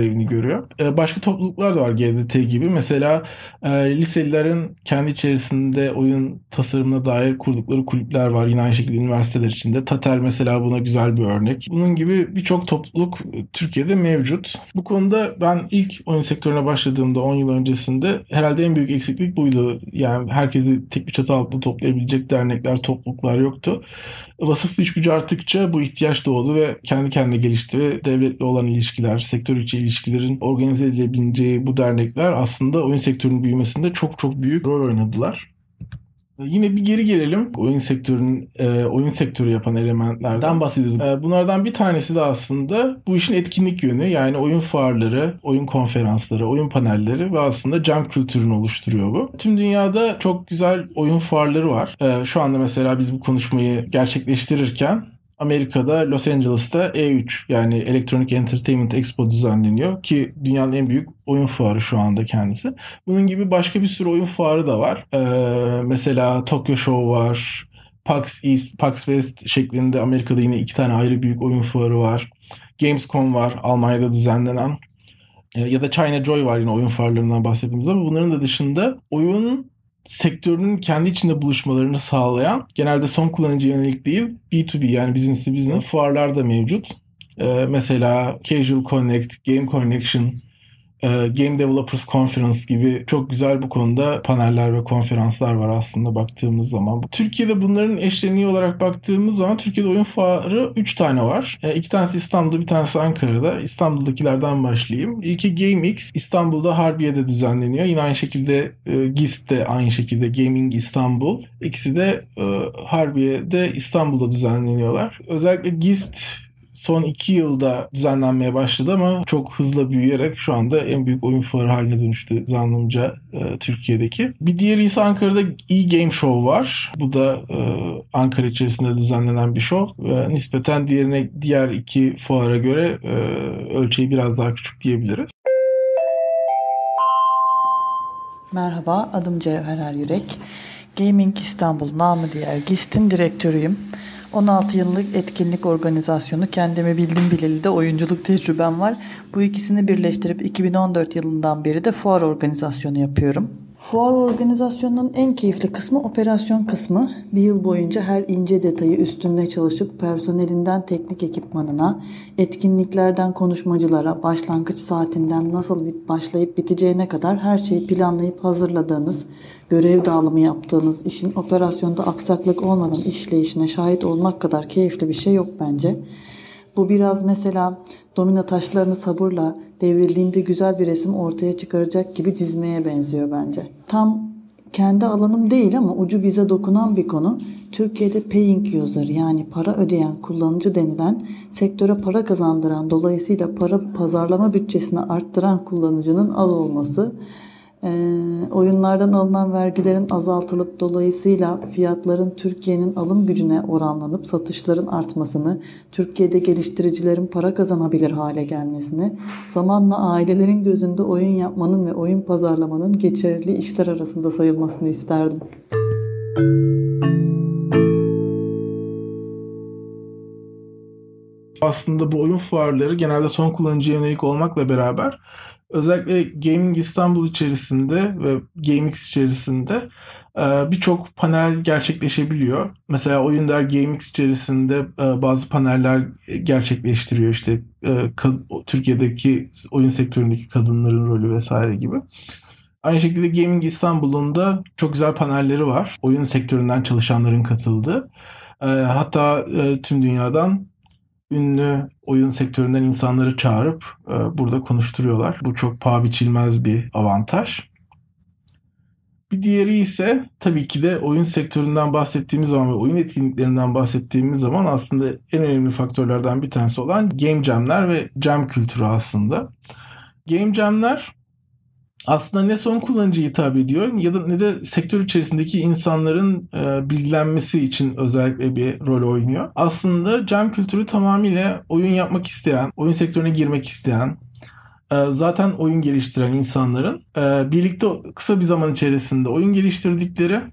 oluşturuyor. E, başka topluluklar da var G D T gibi. Mesela e, liselilerin kendi içerisinde oyun tasarımına dair kurdukları kulüpler var. Yine aynı şekilde üniversiteler içinde. Tatel mesela buna güzel bir örnek. Bunun gibi birçok topluluk Türkiye'de mevcut. Bu konuda ben ilk oyun sektörüne başladığımda on yıl öncesinde herhalde en büyük eksiklik buydu. Yani herkesi tek bir çatı altında toplayabilecek dernekler, topluluklar yoktu. Vasıflı iş gücü arttıkça bu ihtiyaç doğdu ve kendi kendine gelişti ve devletle olan ilişkiler, sektör içi ilişkilerin organize edilebileceği bu dernekler aslında oyun sektörünün büyümesinde çok çok büyük rol oynadılar. Yine bir geri gelelim. Oyun sektörünün e, oyun sektörü yapan elementlerden bahsediyorduk. E, bunlardan bir tanesi de aslında bu işin etkinlik yönü. Yani oyun fuarları, oyun konferansları, oyun panelleri ve aslında jam kültürünü oluşturuyor bu. Tüm dünyada çok güzel oyun fuarları var. E, şu anda mesela biz bu konuşmayı gerçekleştirirken Amerika'da Los Angeles'ta E üç yani Electronic Entertainment Expo düzenleniyor ki dünyanın en büyük oyun fuarı şu anda kendisi. Bunun gibi başka bir sürü oyun fuarı da var. Ee, mesela Tokyo Show var, PAX East, PAX West şeklinde Amerika'da yine iki tane ayrı büyük oyun fuarı var. Gamescom var Almanya'da düzenlenen. Ee, ya da China Joy var yine oyun fuarlarından bahsettiğimiz ama bunların da dışında oyun sektörünün kendi içinde buluşmalarını sağlayan, genelde son kullanıcı yönelik değil B iki B yani business to business fuarlar da mevcut. Ee, mesela Casual Connect, Game Connection, e, Game Developers Conference gibi çok güzel bu konuda paneller ve konferanslar var aslında baktığımız zaman. Türkiye'de bunların eşleniği olarak baktığımız zaman Türkiye'de oyun fuarı üç tane var. E, iki tanesi İstanbul'da, bir tanesi Ankara'da. İstanbul'dakilerden başlayayım. İlki GameX, İstanbul'da Harbiye'de düzenleniyor. Yine aynı şekilde e, G I S T de aynı şekilde Gaming İstanbul. İkisi de e, Harbiye'de İstanbul'da düzenleniyorlar. Özellikle G I S T son iki yılda düzenlenmeye başladı ama çok hızlı büyüyerek şu anda en büyük oyun fuarı haline dönüştü zannımca e, Türkiye'deki. Bir diğeri ise Ankara'da E-Game Show var. Bu da e, Ankara içerisinde düzenlenen bir show. E, nispeten diğerine diğer iki fuara göre e, ölçeği biraz daha küçük diyebiliriz. Merhaba, adım Cevher Eryürek. Gaming İstanbul, namı diğer G I S T'in direktörüyüm. on altı yıllık etkinlik organizasyonu, kendimi bildim bileli de oyunculuk tecrübem var. Bu ikisini birleştirip iki bin on dört yılından beri de fuar organizasyonu yapıyorum. Fuar organizasyonunun en keyifli kısmı operasyon kısmı. Bir yıl boyunca her ince detayı üstünde çalışıp personelinden teknik ekipmanına, etkinliklerden konuşmacılara, başlangıç saatinden nasıl başlayıp biteceğine kadar her şeyi planlayıp hazırladığınız, görev dağılımı yaptığınız, işin operasyonda aksaklık olmadan işleyişine şahit olmak kadar keyifli bir şey yok bence. Bu biraz mesela domino taşlarını sabırla devrildiğinde güzel bir resim ortaya çıkaracak gibi dizmeye benziyor bence. Tam kendi alanım değil ama ucu bize dokunan bir konu. Türkiye'de paying user yani para ödeyen kullanıcı denilen, sektöre para kazandıran, dolayısıyla para pazarlama bütçesini arttıran kullanıcının az olması. E, oyunlardan alınan vergilerin azaltılıp dolayısıyla fiyatların Türkiye'nin alım gücüne oranlanıp satışların artmasını, Türkiye'de geliştiricilerin para kazanabilir hale gelmesini, zamanla ailelerin gözünde oyun yapmanın ve oyun pazarlamanın geçerli işler arasında sayılmasını isterdim. Aslında bu oyun fuarları genelde son kullanıcıya yönelik olmakla beraber özellikle Gaming İstanbul içerisinde ve GameX içerisinde birçok panel gerçekleşebiliyor. Mesela Oyun.der GameX içerisinde bazı paneller gerçekleştiriyor. İşte Türkiye'deki oyun sektöründeki kadınların rolü vesaire gibi. Aynı şekilde Gaming İstanbul'un da çok güzel panelleri var. Oyun sektöründen çalışanların katıldığı. Hatta tüm dünyadan ünlü oyun sektöründen insanları çağırıp e, burada konuşturuyorlar. Bu çok paha biçilmez bir avantaj. Bir diğeri ise tabii ki de oyun sektöründen bahsettiğimiz zaman ve oyun etkinliklerinden bahsettiğimiz zaman aslında en önemli faktörlerden bir tanesi olan game jam'ler ve jam kültürü aslında. Game jam'ler aslında ne son kullanıcıya hitap ediyor ya da ne de sektör içerisindeki insanların e, bilgilenmesi için özellikle bir rol oynuyor. Aslında jam kültürü tamamıyla oyun yapmak isteyen, oyun sektörüne girmek isteyen, e, zaten oyun geliştiren insanların e, birlikte kısa bir zaman içerisinde oyun geliştirdikleri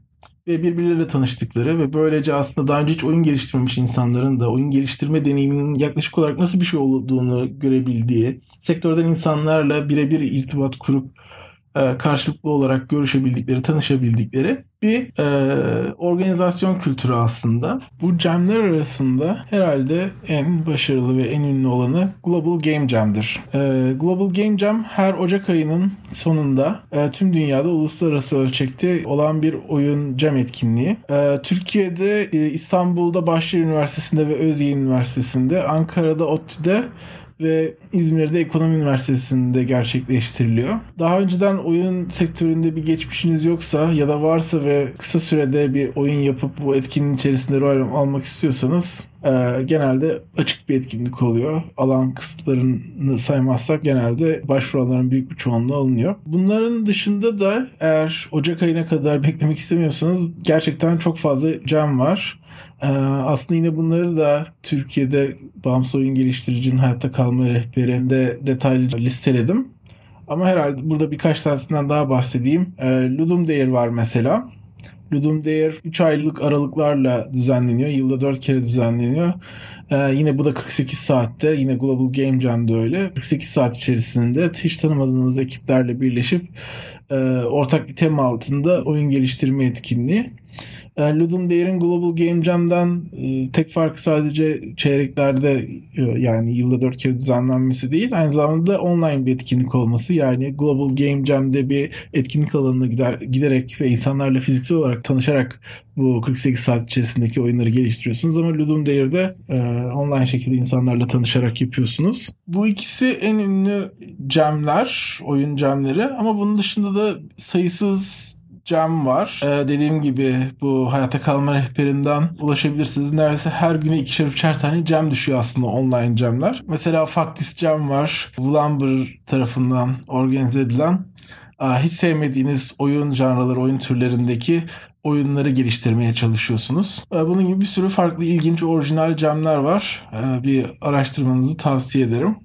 ve birbirleriyle tanıştıkları ve böylece aslında daha önce hiç oyun geliştirmemiş insanların da oyun geliştirme deneyiminin yaklaşık olarak nasıl bir şey olduğunu görebildiği, sektörden insanlarla birebir irtibat kurup karşılıklı olarak görüşebildikleri, tanışabildikleri bir e, organizasyon kültürü aslında. Bu jamler arasında herhalde en başarılı ve en ünlü olanı Global Game Jam'dir. E, Global Game Jam her Ocak ayının sonunda e, tüm dünyada uluslararası ölçekte olan bir oyun jam etkinliği. E, Türkiye'de e, İstanbul'da Bahçeli Üniversitesi'nde ve Özyeğin Üniversitesi'nde, Ankara'da ODTÜ'de ve İzmir'de Ekonomi Üniversitesi'nde gerçekleştiriliyor. Daha önceden oyun sektöründe bir geçmişiniz yoksa ya da varsa ve kısa sürede bir oyun yapıp bu etkinliğin içerisinde rol almak istiyorsanız e, genelde açık bir etkinlik oluyor. Alan kısıtlarını saymazsak genelde başvuranların büyük bir çoğunluğu alınıyor. Bunların dışında da eğer Ocak ayına kadar beklemek istemiyorsanız gerçekten çok fazla jam var. Ee, aslında yine bunları da Türkiye'de bağımsız oyun geliştiricinin hayatta kalma rehberinde detaylıca listeledim. Ama herhalde burada birkaç tanesinden daha bahsedeyim. Ee, Ludum Dare var mesela. Ludum Dare üç aylık aralıklarla düzenleniyor. Yılda dört kere düzenleniyor. Ee, yine bu da kırk sekiz saatte. Yine Global Game Jam'da öyle. kırk sekiz saat içerisinde hiç tanımadığınız ekiplerle birleşip e, ortak bir tema altında oyun geliştirme etkinliği. Ludum Dare'in Global Game Jam'dan e, tek farkı sadece çeyreklerde e, yani yılda dört kere düzenlenmesi değil, aynı zamanda online bir etkinlik olması. Yani Global Game Jam'de bir etkinlik alanına gider, giderek ve insanlarla fiziksel olarak tanışarak bu kırk sekiz saat içerisindeki oyunları geliştiriyorsunuz ama Ludum Dare'de e, online şekilde insanlarla tanışarak yapıyorsunuz. Bu ikisi en ünlü jam'ler, oyun jam'leri, ama bunun dışında da sayısız jam var. Ee, dediğim gibi bu hayatta kalma rehberinden ulaşabilirsiniz. Neredeyse her güne ikişer üçer tane jam düşüyor aslında, online jamler. Mesela Faktis Jam var. Vlamber tarafından organize edilen. Hiç sevmediğiniz oyun janraları, oyun türlerindeki oyunları geliştirmeye çalışıyorsunuz. Bunun gibi bir sürü farklı ilginç orijinal jamler var. Bir araştırmanızı tavsiye ederim.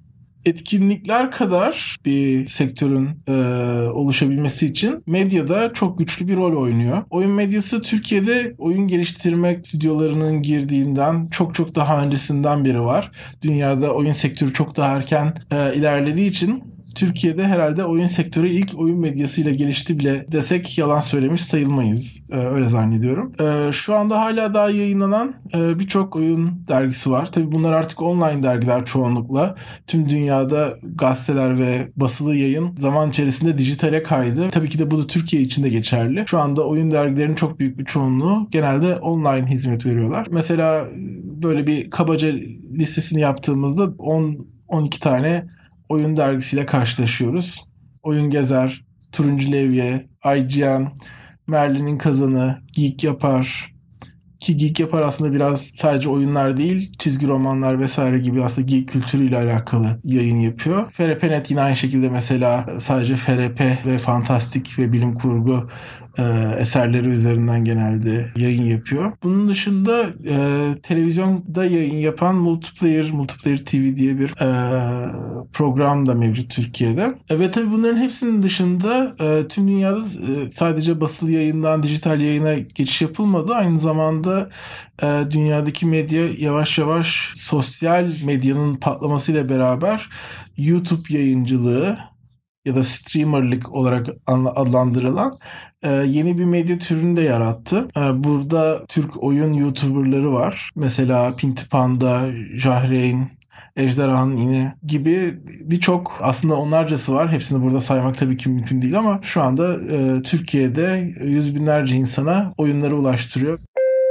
Etkinlikler kadar bir sektörün e, oluşabilmesi için medyada çok güçlü bir rol oynuyor. Oyun medyası Türkiye'de oyun geliştirme stüdyolarının girdiğinden çok çok daha öncesinden beri var. Dünyada oyun sektörü çok daha erken e, ilerlediği için Türkiye'de herhalde oyun sektörü ilk oyun medyasıyla gelişti bile desek yalan söylemiş sayılmayız. Ee, öyle zannediyorum. Ee, şu anda hala daha yayınlanan e, birçok oyun dergisi var. Tabii bunlar artık online dergiler çoğunlukla. Tüm dünyada gazeteler ve basılı yayın zaman içerisinde dijitale kaydı. Tabii ki de bu da Türkiye için de geçerli. Şu anda oyun dergilerinin çok büyük bir çoğunluğu genelde online hizmet veriyorlar. Mesela böyle bir kabaca listesini yaptığımızda on on iki tane oyun dergisiyle karşılaşıyoruz. Oyun Gezer, Turuncu Levye, I G N, Merlin'in Kazanı, Geek Yapar. Ki Geek Yapar aslında biraz sadece oyunlar değil, çizgi romanlar vesaire gibi aslında geek kültürüyle alakalı yayın yapıyor. F R P nokta net yine aynı şekilde mesela sadece F R P ve fantastik ve bilim kurgu e, eserleri üzerinden genelde yayın yapıyor. Bunun dışında e, televizyonda yayın yapan Multiplayer, Multiplayer T V diye bir e, program da mevcut Türkiye'de. E, ve tabii bunların hepsinin dışında e, tüm dünyada e, sadece basılı yayından dijital yayına geçiş yapılmadı. Aynı zamanda e, dünyadaki medya yavaş yavaş sosyal medyanın patlamasıyla beraber YouTube yayıncılığı ya da streamerlik olarak adlandırılan e, yeni bir medya türünü de yarattı. E, burada Türk oyun YouTuber'ları var. Mesela Pinti Panda, Jahreyn, Ejderhanın İni gibi birçok, aslında onlarcası var. Hepsini burada saymak tabii ki mümkün değil ama şu anda e, Türkiye'de yüz binlerce insana oyunları ulaştırıyor.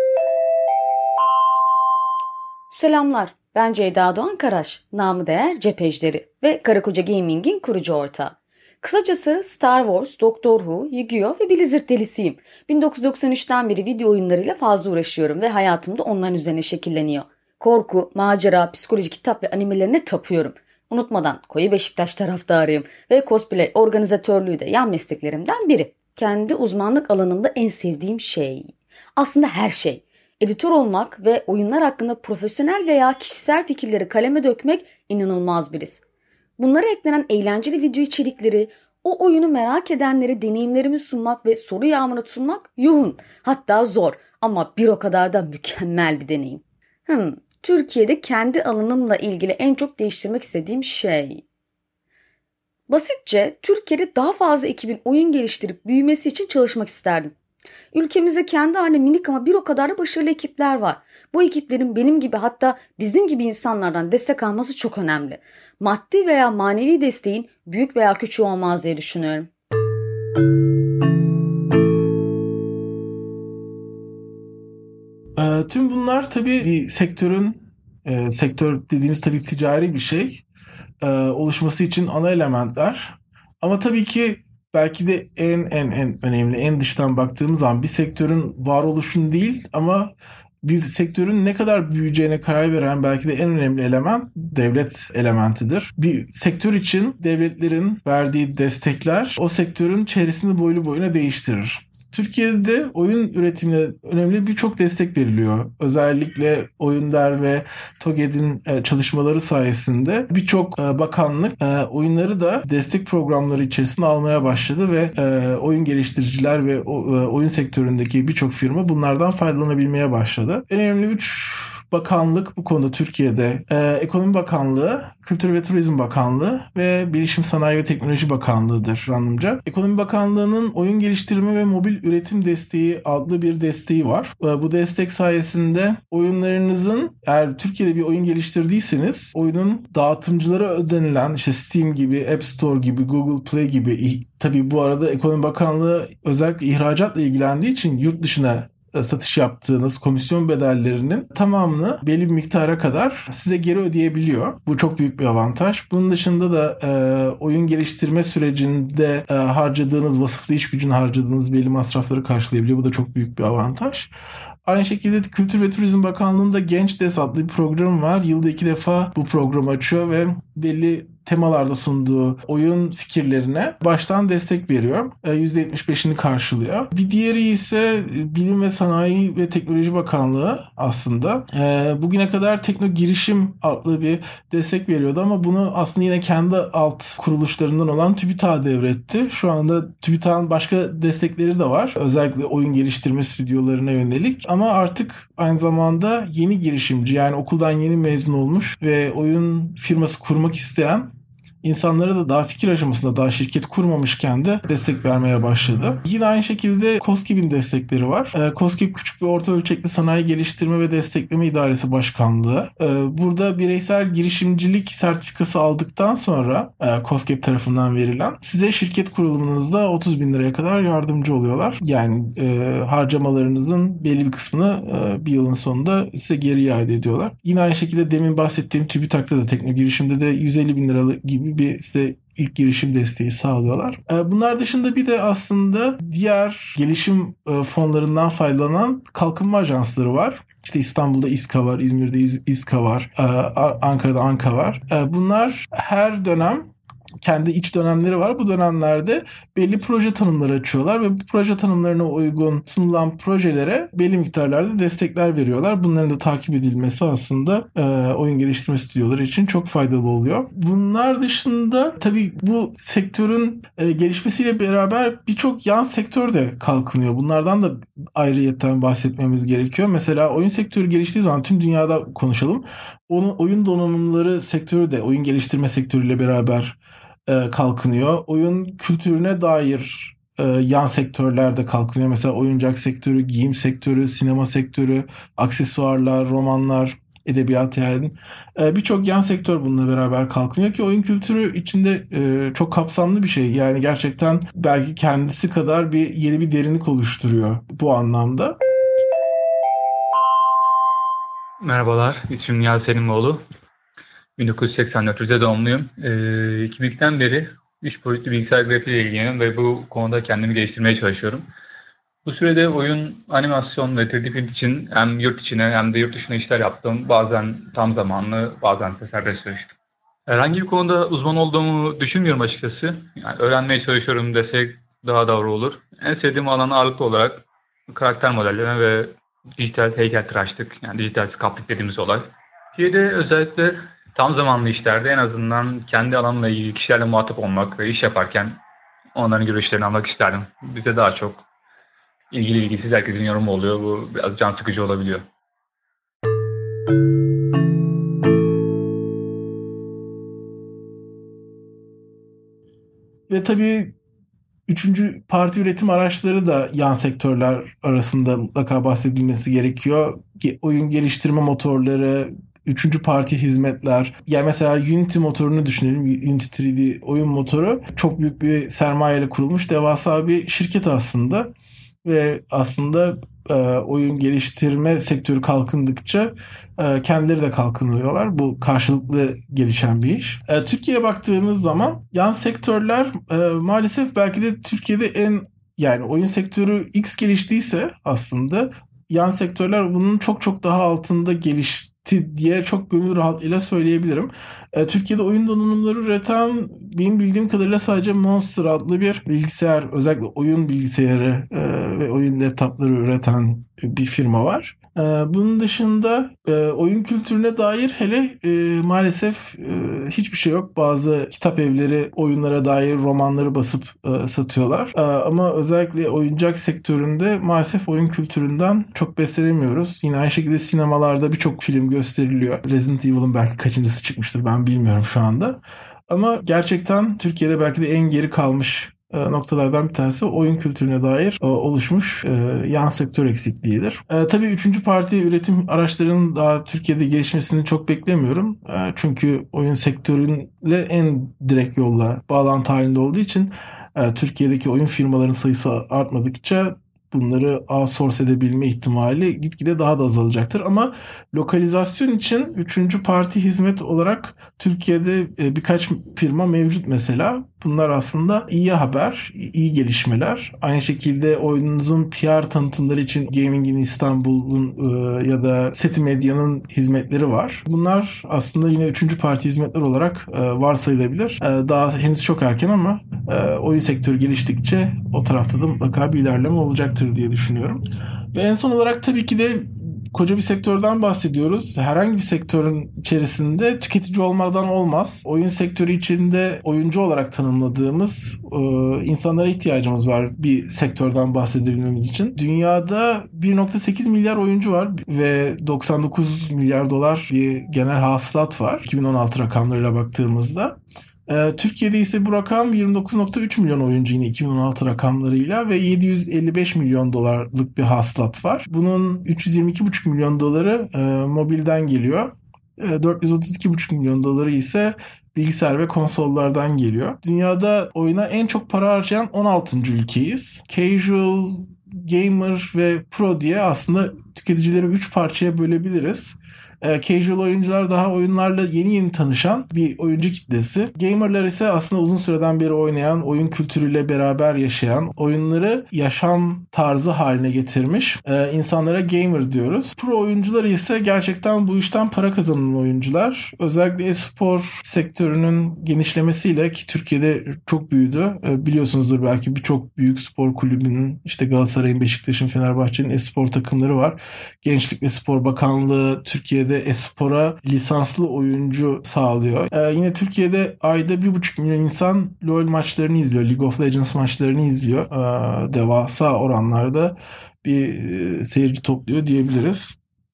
Selamlar, ben Ceyda Doğan Karaş, namı değer Cep Ejderi ve Karakoca Gaming'in kurucu ortağı. Kısacası Star Wars, Doctor Who, Yu-Gi-Oh ve Blizzard delisiyim. bin dokuz yüz doksan üçten beri video oyunlarıyla fazla uğraşıyorum ve hayatım da onların üzerine şekilleniyor. Korku, macera, psikolojik kitap ve animelerine tapıyorum. Unutmadan Koyu Beşiktaş taraftarıyım ve cosplay organizatörlüğü de yan mesleklerimden biri. Kendi uzmanlık alanımda en sevdiğim şey, aslında her şey. Editör olmak ve oyunlar hakkında profesyonel veya kişisel fikirleri kaleme dökmek inanılmaz bir his. Bunlara eklenen eğlenceli video içerikleri, O oyunu merak edenlere deneyimlerimi sunmak ve soru yağmuru sunmak yoğun, hatta zor ama bir o kadar da mükemmel bir deneyim. Hmm, Türkiye'de kendi alanımla ilgili en çok değiştirmek istediğim şey... Basitçe Türkiye'de daha fazla ekibin oyun geliştirip büyümesi için çalışmak isterdim. Ülkemizde kendi haline minik ama bir o kadar da başarılı ekipler var. Bu ekiplerin benim gibi, hatta bizim gibi insanlardan destek alması çok önemli. Maddi veya manevi desteğin büyük veya küçük olmaz diye düşünüyorum. E, tüm bunlar tabii bir sektörün, e, sektör dediğimiz tabii ticari bir şey, e, oluşması için ana elementler. Ama tabii ki belki de en en en önemli, en dıştan baktığımız zaman bir sektörün varoluşunu değil ama bir sektörün ne kadar büyüyeceğine karar veren belki de en önemli element devlet elementidir. Bir sektör için devletlerin verdiği destekler o sektörün çevresini boylu boyuna değiştirir. Türkiye'de oyun üretimine önemli birçok destek veriliyor. Özellikle Oyun.der ve TOGED'in çalışmaları sayesinde birçok bakanlık oyunları da destek programları içerisine almaya başladı ve oyun geliştiriciler ve oyun sektöründeki birçok firma bunlardan faydalanabilmeye başladı. En önemli üç bakanlık bu konuda Türkiye'de e, Ekonomi Bakanlığı, Kültür ve Turizm Bakanlığı ve Bilişim Sanayi ve Teknoloji Bakanlığı'dır anlamca. Ekonomi Bakanlığı'nın oyun geliştirme ve mobil üretim desteği adlı bir desteği var. E, bu destek sayesinde oyunlarınızın, eğer Türkiye'de bir oyun geliştirdiyseniz oyunun dağıtımcılara ödenilen işte Steam gibi, App Store gibi, Google Play gibi, tabii bu arada Ekonomi Bakanlığı özellikle ihracatla ilgilendiği için yurt dışına satış yaptığınız komisyon bedellerinin tamamını belli bir miktara kadar size geri ödeyebiliyor. Bu çok büyük bir avantaj. Bunun dışında da e, oyun geliştirme sürecinde e, harcadığınız, vasıflı iş gücünü harcadığınız belli masrafları karşılayabiliyor. Bu da çok büyük bir avantaj. Aynı şekilde Kültür ve Turizm Bakanlığı'nda Genç Des adlı bir program var. Yılda iki defa bu programı açıyor ve belli temalarda sunduğu oyun fikirlerine baştan destek veriyor. yüzde yetmiş beşini karşılıyor. Bir diğeri ise Bilim ve Sanayi ve Teknoloji Bakanlığı aslında. Bugüne kadar Tekno Girişim adlı bir destek veriyordu ama bunu aslında yine kendi alt kuruluşlarından olan TÜBİTAK'a devretti. Şu anda TÜBİTAK'ın başka destekleri de var. Özellikle oyun geliştirme stüdyolarına yönelik. Ama artık aynı zamanda yeni girişimci, yani okuldan yeni mezun olmuş ve oyun firması kurmak isteyen İnsanlara da daha fikir aşamasında, daha şirket kurmamışken de destek vermeye başladı. Yine aynı şekilde KOSGİB'in destekleri var. E, KOSGİB Küçük ve Orta Ölçekli Sanayi Geliştirme ve Destekleme İdaresi Başkanlığı. E, burada bireysel girişimcilik sertifikası aldıktan sonra e, KOSGİB tarafından verilen size şirket kurulumunuzda otuz bin liraya kadar yardımcı oluyorlar. Yani e, harcamalarınızın belli bir kısmını e, bir yılın sonunda size geri iade ediyorlar. Yine aynı şekilde demin bahsettiğim TÜBİTAK'ta da Tekno Girişim'de de yüz elli bin liralık gibi bir size ilk girişim desteği sağlıyorlar. Bunlar dışında bir de aslında diğer gelişim fonlarından faydalanan kalkınma ajansları var. İşte İstanbul'da İSKA var, İzmir'de İSKA var, Ankara'da ANKA var. Bunlar her dönem kendi iç dönemleri var. Bu dönemlerde belli proje tanımları açıyorlar ve bu proje tanımlarına uygun sunulan projelere belli miktarlarda destekler veriyorlar. Bunların da takip edilmesi aslında e, oyun geliştirme stüdyoları için çok faydalı oluyor. Bunlar dışında tabii bu sektörün e, gelişmesiyle beraber birçok yan sektör de kalkınıyor. Bunlardan da ayrıyetten bahsetmemiz gerekiyor. Mesela oyun sektörü geliştiği zaman tüm dünyada konuşalım. Onun oyun donanımları sektörü de oyun geliştirme sektörüyle beraber e, kalkınıyor. Oyun kültürüne dair e, yan sektörler de kalkınıyor. Mesela oyuncak sektörü, giyim sektörü, sinema sektörü, aksesuarlar, romanlar, edebiyat yani. E, birçok yan sektör bununla beraber kalkınıyor ki oyun kültürü içinde e, çok kapsamlı bir şey. Yani gerçekten belki kendisi kadar bir yeni bir derinlik oluşturuyor bu anlamda. Merhabalar, ismim Nihat Selimoğlu. bin dokuz yüz seksen dörtte doğumluyum. Ee, iki bin ikiden beri üç boyutlu bilgisayar grafiğiyle ilgileniyorum ve bu konuda kendimi geliştirmeye çalışıyorum. Bu sürede oyun, animasyon ve üç D film için hem yurt içine hem de yurt dışına işler yaptım. Bazen tam zamanlı, bazen de serbest çalıştım. Herhangi bir konuda uzman olduğumu düşünmüyorum açıkçası. Yani öğrenmeye çalışıyorum desek daha doğru olur. En sevdiğim alan ağırlıklı olarak karakter modelleme ve dijital heykeltıraşlık, yani dijital sculpting dediğimiz olay. Türkiye'de özellikle tam zamanlı işlerde en azından kendi alanımla ilgili kişilerle muhatap olmak ve iş yaparken onların görüşlerini almak isterdim. Bize daha çok ilgili ilgisiz herkesin yorumu oluyor. Bu biraz can sıkıcı olabiliyor. Ve tabii üçüncü parti üretim araçları da yan sektörler arasında mutlaka bahsedilmesi gerekiyor. Oyun geliştirme motorları, üçüncü parti hizmetler. Yani mesela Unity motorunu düşünelim. Unity üç D oyun motoru çok büyük bir sermayeyle kurulmuş devasa bir şirket aslında. Ve aslında e, oyun geliştirme sektörü kalkındıkça e, kendileri de kalkınıyorlar. Bu karşılıklı gelişen bir iş. E, Türkiye'ye baktığımız zaman yan sektörler e, maalesef belki de Türkiye'de en, yani oyun sektörü X geliştiyse aslında yan sektörler bunun çok çok daha altında gelişti diye çok gönül rahatlığıyla söyleyebilirim. E, Türkiye'de oyun donanımları üreten benim bildiğim kadarıyla sadece Monster adlı bir bilgisayar, özellikle oyun bilgisayarı e, ve oyun laptopları üreten bir firma var. E, bunun dışında e, oyun kültürüne dair hele e, maalesef e, hiçbir şey yok. Bazı kitap evleri oyunlara dair romanları basıp e, satıyorlar. E, ama özellikle oyuncak sektöründe maalesef oyun kültüründen çok beslenemiyoruz. Yine aynı şekilde sinemalarda birçok film gösteriliyor. Resident Evil'ın belki kaçıncısı çıkmıştır ben bilmiyorum şu anda. Ama gerçekten Türkiye'de belki de en geri kalmış e, noktalardan bir tanesi oyun kültürüne dair e, oluşmuş e, yan sektör eksikliğidir. E, tabii üçüncü parti üretim araçlarının daha Türkiye'de gelişmesini çok beklemiyorum. E, çünkü oyun sektörüyle en direkt yolla bağlantı halinde olduğu için e, Türkiye'deki oyun firmalarının sayısı artmadıkça bunları outsource edebilme ihtimali gitgide daha da azalacaktır. Ama lokalizasyon için üçüncü parti hizmet olarak Türkiye'de birkaç firma mevcut mesela. Bunlar aslında iyi haber, iyi gelişmeler. Aynı şekilde oyununuzun P R tanıtımları için Gaming in İstanbul'un e, ya da Seti Medya'nın hizmetleri var. Bunlar aslında yine üçüncü parti hizmetler olarak e, varsayılabilir. E, daha henüz çok erken ama e, oyun sektörü geliştikçe o tarafta da mutlaka bir ilerleme olacaktır diye düşünüyorum. Ve en son olarak tabii ki de koca bir sektörden bahsediyoruz. Herhangi bir sektörün içerisinde tüketici olmadan olmaz. Oyun sektörü içinde oyuncu olarak tanımladığımız e, insanlara ihtiyacımız var bir sektörden bahsedebilmemiz için. Dünyada bir virgül sekiz milyar oyuncu var ve doksan dokuz milyar dolar bir genel hasılat var iki bin on altı rakamlarıyla baktığımızda. Ee, Türkiye'de ise bu rakam yirmi dokuz virgül üç milyon oyuncu yine iki bin on altı rakamlarıyla ve yedi yüz elli beş milyon dolarlık bir hasılat var. Bunun üç yüz yirmi iki virgül beş milyon doları e, mobilden geliyor. E, dört yüz otuz iki virgül beş milyon doları ise bilgisayar ve konsollardan geliyor. Dünyada oyuna en çok para harcayan on altıncı ülkeyiz. Casual, gamer ve pro diye aslında tüketicileri üç parçaya bölebiliriz. Casual oyuncular daha oyunlarla yeni yeni tanışan bir oyuncu kitlesi. Gamerlar ise aslında uzun süreden beri oynayan, oyun kültürüyle beraber yaşayan, oyunları yaşam tarzı haline getirmiş e, insanlara gamer diyoruz. Pro oyuncular ise gerçekten bu işten para kazanan oyuncular. Özellikle e-spor sektörünün genişlemesiyle ki Türkiye'de çok büyüdü. E, biliyorsunuzdur belki birçok büyük spor kulübünün işte Galatasaray'ın, Beşiktaş'ın, Fenerbahçe'nin e-spor takımları var. Gençlik ve Spor Bakanlığı Türkiye'de e-spora lisanslı oyuncu sağlıyor. Ee, yine Türkiye'de ayda bir buçuk milyon insan LoL maçlarını izliyor. League of Legends maçlarını izliyor. Ee, devasa oranlarda bir e, seyirci topluyor diyebiliriz.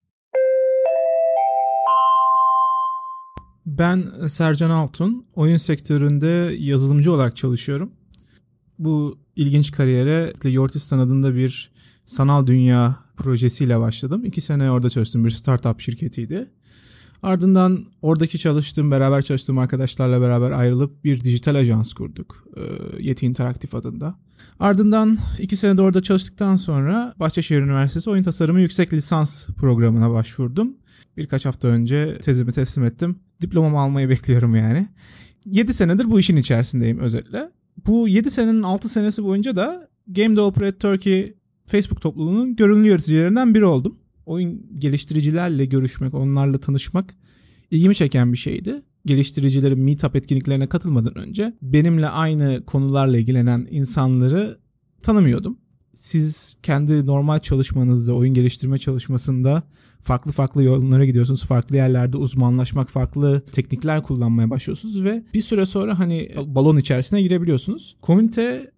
Ben Sercan Altun. Oyun sektöründe yazılımcı olarak çalışıyorum. Bu ilginç kariyere Yortistan adında bir sanal dünya projesiyle başladım. İki sene orada çalıştım. Bir startup şirketiydi. Ardından oradaki çalıştığım, beraber çalıştığım arkadaşlarla beraber ayrılıp bir dijital ajans kurduk. Yeti Interaktif adında. Ardından iki sene de orada çalıştıktan sonra Bahçeşehir Üniversitesi Oyun Tasarımı Yüksek Lisans programına başvurdum. Birkaç hafta önce tezimi teslim ettim. Diplomamı almayı bekliyorum yani. yedi senedir bu işin içerisindeyim özetle. Bu yedi senenin altı senesi boyunca da Game Developer Turkey Facebook topluluğunun gönüllü yöneticilerinden biri oldum. Oyun geliştiricilerle görüşmek, onlarla tanışmak ilgimi çeken bir şeydi. Geliştiricilerin meetup etkinliklerine katılmadan önce benimle aynı konularla ilgilenen insanları tanımıyordum. Siz kendi normal çalışmanızda, oyun geliştirme çalışmasında farklı farklı yollara gidiyorsunuz. Farklı yerlerde uzmanlaşmak, farklı teknikler kullanmaya başlıyorsunuz ve bir süre sonra hani balon içerisine girebiliyorsunuz. Komünite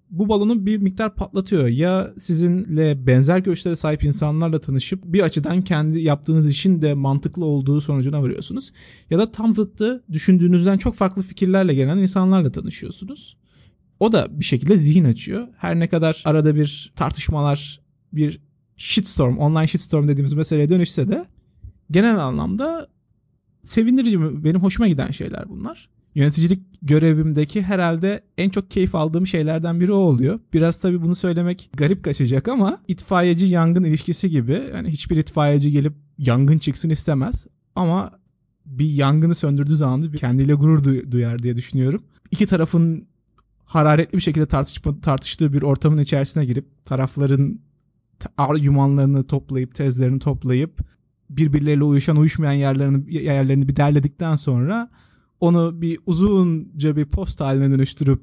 bu balonu bir miktar patlatıyor. Ya sizinle benzer görüşlere sahip insanlarla tanışıp bir açıdan kendi yaptığınız işin de mantıklı olduğu sonucuna varıyorsunuz. Ya da tam zıttı düşündüğünüzden çok farklı fikirlerle gelen insanlarla tanışıyorsunuz. O da bir şekilde zihin açıyor. Her ne kadar arada bir tartışmalar, bir shitstorm, online shitstorm dediğimiz meseleye dönüşse de genel anlamda sevindirici, benim hoşuma giden şeyler bunlar. Yöneticilik görevimdeki herhalde en çok keyif aldığım şeylerden biri o oluyor. Biraz tabii bunu söylemek garip kaçacak ama itfaiyeci yangın ilişkisi gibi. Yani hiçbir itfaiyeci gelip yangın çıksın istemez. Ama bir yangını söndürdüğü zaman da kendiyle gurur duyar diye düşünüyorum. İki tarafın hararetli bir şekilde tartışma, tartıştığı bir ortamın içerisine girip tarafların argümanlarını toplayıp, tezlerini toplayıp birbirleriyle uyuşan uyuşmayan yerlerini, yerlerini bir derledikten sonra onu bir uzunca bir post haline dönüştürüp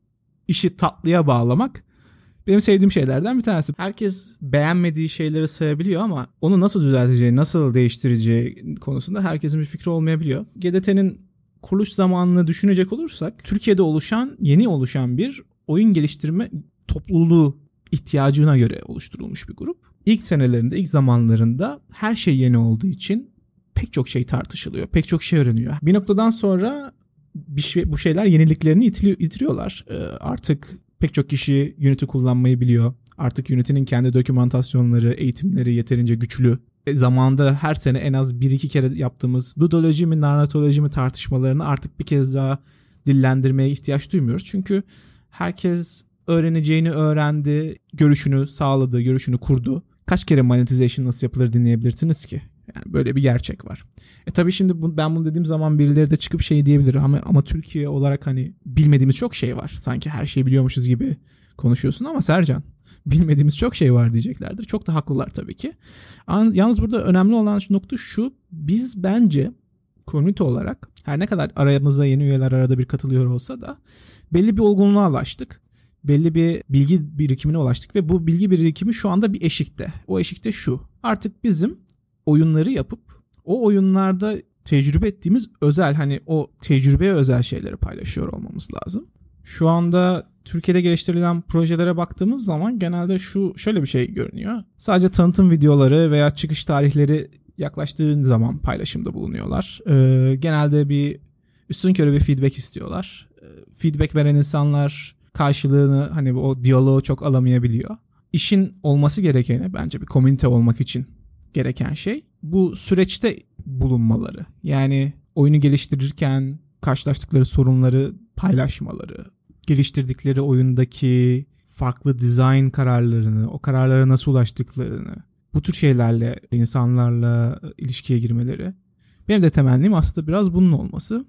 işi tatlıya bağlamak benim sevdiğim şeylerden bir tanesi. Herkes beğenmediği şeyleri sayabiliyor ama onu nasıl düzelteceği, nasıl değiştireceği konusunda herkesin bir fikri olmayabiliyor. G D T'nin kuruluş zamanını düşünecek olursak Türkiye'de oluşan, yeni oluşan bir oyun geliştirme topluluğu ihtiyacına göre oluşturulmuş bir grup. İlk senelerinde, ilk zamanlarında her şey yeni olduğu için pek çok şey tartışılıyor, pek çok şey öğreniyor. Bir noktadan sonra bir şey, bu şeyler yeniliklerini itiliyor, itiriyorlar. Ee, artık pek çok kişi Unity kullanmayı biliyor. Artık Unity'nin kendi dokümantasyonları, eğitimleri yeterince güçlü. E, zamanda her sene en az bir iki kere yaptığımız ludoloji mi, narratoloji mi tartışmalarını artık bir kez daha dillendirmeye ihtiyaç duymuyoruz. Çünkü herkes öğreneceğini öğrendi, görüşünü sağladı, görüşünü kurdu. Kaç kere monetization nasıl yapılır dinleyebilirsiniz ki? Yani böyle bir gerçek var. E tabii şimdi bu, ben bunu dediğim zaman birileri de çıkıp şey diyebilir ama ama Türkiye olarak hani bilmediğimiz çok şey var. Sanki her şeyi biliyormuşuz gibi konuşuyorsun ama Sercan, bilmediğimiz çok şey var diyeceklerdir. Çok da haklılar tabii ki. Yalnız burada önemli olan şu nokta şu: biz bence community olarak her ne kadar aramızda yeni üyeler arada bir katılıyor olsa da belli bir olgunluğa ulaştık. Belli bir bilgi birikimine ulaştık ve bu bilgi birikimi şu anda bir eşikte. O eşikte şu: artık bizim oyunları yapıp o oyunlarda tecrübe ettiğimiz özel, hani o tecrübeye özel şeyleri paylaşıyor olmamız lazım. Şu anda Türkiye'de geliştirilen projelere baktığımız zaman genelde şu şöyle bir şey görünüyor. Sadece tanıtım videoları veya çıkış tarihleri yaklaştığı zaman paylaşımda bulunuyorlar. Ee, genelde bir üstünkörü bir feedback istiyorlar. Ee, feedback veren insanlar karşılığını, hani o diyaloğu çok alamayabiliyor. İşin olması gerekeni, bence bir komünite olmak için gereken şey bu süreçte bulunmaları. Yani oyunu geliştirirken karşılaştıkları sorunları paylaşmaları, geliştirdikleri oyundaki farklı dizayn kararlarını, o kararlara nasıl ulaştıklarını, bu tür şeylerle insanlarla ilişkiye girmeleri. Benim de temennim aslında biraz bunun olması.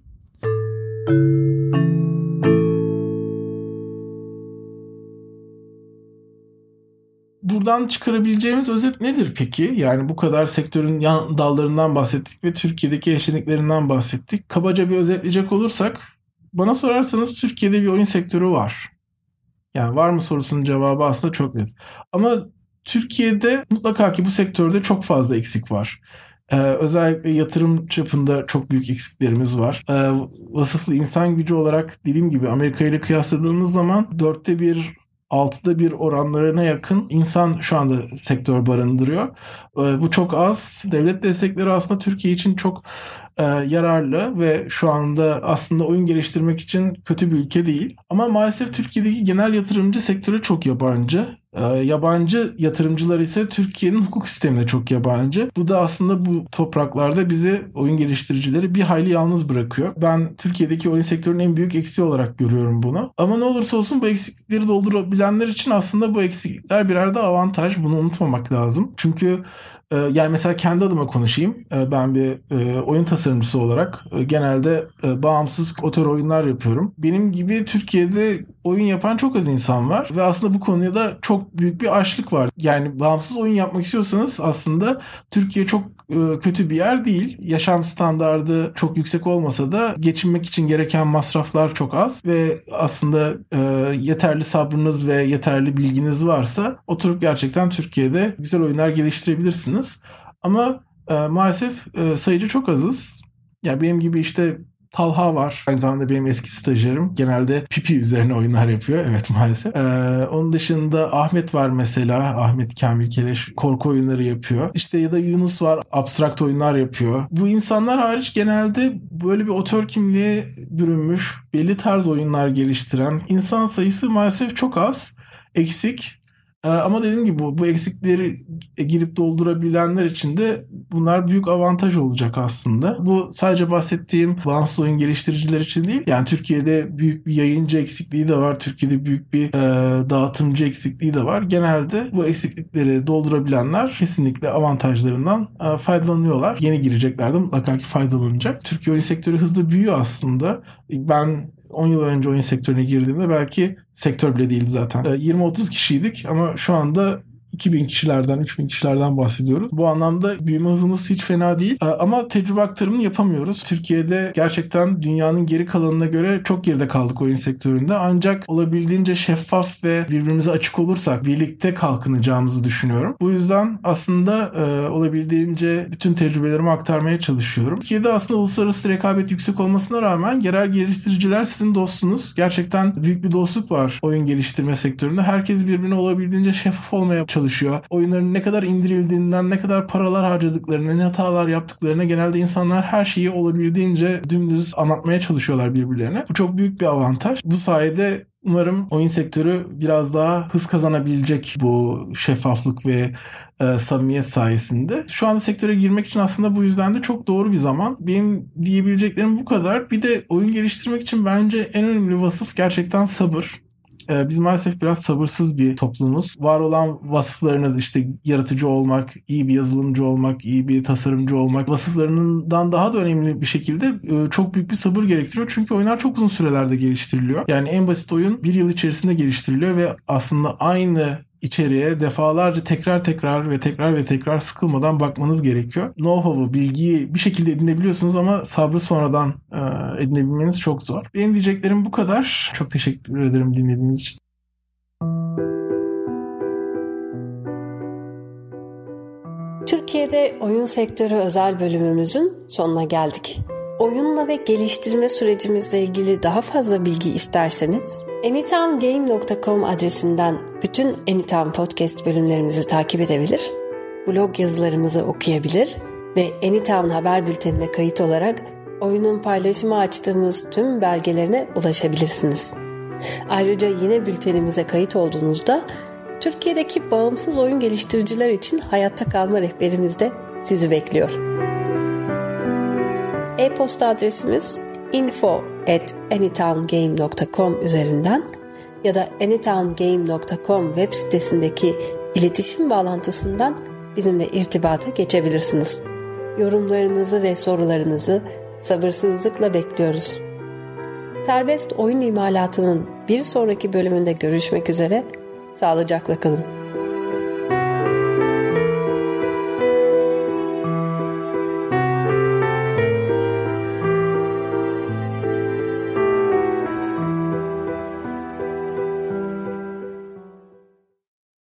Buradan çıkarabileceğimiz özet nedir peki? Yani bu kadar sektörün yan dallarından bahsettik ve Türkiye'deki eşleniklerinden bahsettik. Kabaca bir özetleyecek olursak, bana sorarsanız Türkiye'de bir oyun sektörü var. Yani var mı sorusunun cevabı aslında çok net. Ama Türkiye'de mutlaka ki bu sektörde çok fazla eksik var. Ee, özellikle yatırım çapında çok büyük eksiklerimiz var. Ee, vasıflı insan gücü olarak dediğim gibi Amerika ile kıyasladığımız zaman dörtte bir, altıda bir oranlarına yakın insan şu anda sektör barındırıyor. Ee, bu çok az. Devlet destekleri aslında Türkiye için çok e, yararlı ve şu anda aslında oyun geliştirmek için kötü bir ülke değil. Ama maalesef Türkiye'deki genel yatırımcı sektörü çok yabancı. Ee, yabancı yatırımcılar ise Türkiye'nin hukuk sistemine çok yabancı. Bu da aslında bu topraklarda bizi, oyun geliştiricileri, bir hayli yalnız bırakıyor. Ben Türkiye'deki oyun sektörünün en büyük eksiği olarak görüyorum bunu. Ama ne olursa olsun bu eksiklikleri doldurabilenler için aslında bu eksiklikler birer de avantaj. Bunu unutmamak lazım. Çünkü yani mesela kendi adıma konuşayım. Ben bir oyun tasarımcısı olarak genelde bağımsız otör oyunlar yapıyorum. Benim gibi Türkiye'de oyun yapan çok az insan var ve aslında bu konuya da çok büyük bir açlık var. Yani bağımsız oyun yapmak istiyorsanız aslında Türkiye çok kötü bir yer değil. Yaşam standardı çok yüksek olmasa da geçinmek için gereken masraflar çok az ve aslında yeterli sabrınız ve yeterli bilginiz varsa oturup gerçekten Türkiye'de güzel oyunlar geliştirebilirsiniz. Ama e, maalesef e, sayıcı çok azız. Yani benim gibi işte Talha var. Aynı zamanda benim eski stajyerim. Genelde pipi üzerine oyunlar yapıyor. Evet maalesef. Ee, onun dışında Ahmet var mesela. Ahmet Kamil Keleş korku oyunları yapıyor. İşte ya da Yunus var. Abstrakt oyunlar yapıyor. Bu insanlar hariç genelde böyle bir otör kimliğe bürünmüş, belli tarz oyunlar geliştiren insan sayısı maalesef çok az. Eksik. Ama dediğim gibi bu, bu eksikleri girip doldurabilenler için de bunlar büyük avantaj olacak aslında. Bu sadece bahsettiğim bağımsız oyun geliştiriciler için değil. Yani Türkiye'de büyük bir yayıncı eksikliği de var. Türkiye'de büyük bir e, dağıtımcı eksikliği de var. Genelde bu eksiklikleri doldurabilenler kesinlikle avantajlarından e, faydalanıyorlar. Yeni girecekler de mutlaka ki faydalanacak. Türkiye oyun sektörü hızlı büyüyor aslında. Ben on yıl önce oyun sektörüne girdiğimde belki sektör bile değildi zaten. yirmi otuz kişiydik ama şu anda iki bin kişilerden, üç bin kişilerden bahsediyoruz. Bu anlamda büyüme hızımız hiç fena değil. Ama tecrübe aktarımını yapamıyoruz. Türkiye'de gerçekten dünyanın geri kalanına göre çok geride kaldık oyun sektöründe. Ancak olabildiğince şeffaf ve birbirimize açık olursak birlikte kalkınacağımızı düşünüyorum. Bu yüzden aslında e, olabildiğince bütün tecrübelerimi aktarmaya çalışıyorum. Türkiye'de aslında uluslararası rekabet yüksek olmasına rağmen yerel geliştiriciler sizin dostunuz. Gerçekten büyük bir dostluk var oyun geliştirme sektöründe. Herkes birbirine olabildiğince şeffaf olmaya çalışıyor. çalışıyor. Oyunların ne kadar indirildiğinden, ne kadar paralar harcadıklarına, ne hatalar yaptıklarına genelde insanlar her şeyi olabildiğince dümdüz anlatmaya çalışıyorlar birbirlerine. Bu çok büyük bir avantaj. Bu sayede umarım oyun sektörü biraz daha hız kazanabilecek bu şeffaflık ve e, samimiyet sayesinde. Şu anda sektöre girmek için aslında bu yüzden de çok doğru bir zaman. Benim diyebileceklerim bu kadar. Bir de oyun geliştirmek için bence en önemli vasıf gerçekten sabır. Biz maalesef biraz sabırsız bir toplumuz. Var olan vasıflarınız işte yaratıcı olmak, iyi bir yazılımcı olmak, iyi bir tasarımcı olmak vasıflarından daha da önemli bir şekilde çok büyük bir sabır gerektiriyor. Çünkü oyunlar çok uzun sürelerde geliştiriliyor. Yani en basit oyun bir yıl içerisinde geliştiriliyor ve aslında aynı içeriğe defalarca tekrar tekrar ve tekrar ve tekrar sıkılmadan bakmanız gerekiyor. Know-how'u, bilgiyi bir şekilde edinebiliyorsunuz ama sabrı sonradan e, edinebilmeniz çok zor. Benim diyeceklerim bu kadar. Çok teşekkür ederim dinlediğiniz için. Türkiye'de oyun sektörü özel bölümümüzün sonuna geldik. Oyunla ve geliştirme sürecimizle ilgili daha fazla bilgi isterseniz anytown game nokta com adresinden bütün Anytown Podcast bölümlerimizi takip edebilir, blog yazılarımızı okuyabilir ve Anytown haber bültenine kayıt olarak oyunun paylaşımı açtığımız tüm belgelerine ulaşabilirsiniz. Ayrıca yine bültenimize kayıt olduğunuzda Türkiye'deki bağımsız oyun geliştiriciler için hayatta kalma rehberimiz de sizi bekliyor. E-posta adresimiz info at anytown game nokta com üzerinden ya da anytown game nokta com web sitesindeki iletişim bağlantısından bizimle irtibata geçebilirsiniz. Yorumlarınızı ve sorularınızı sabırsızlıkla bekliyoruz. Serbest oyun imalatının bir sonraki bölümünde görüşmek üzere, sağlıcakla kalın.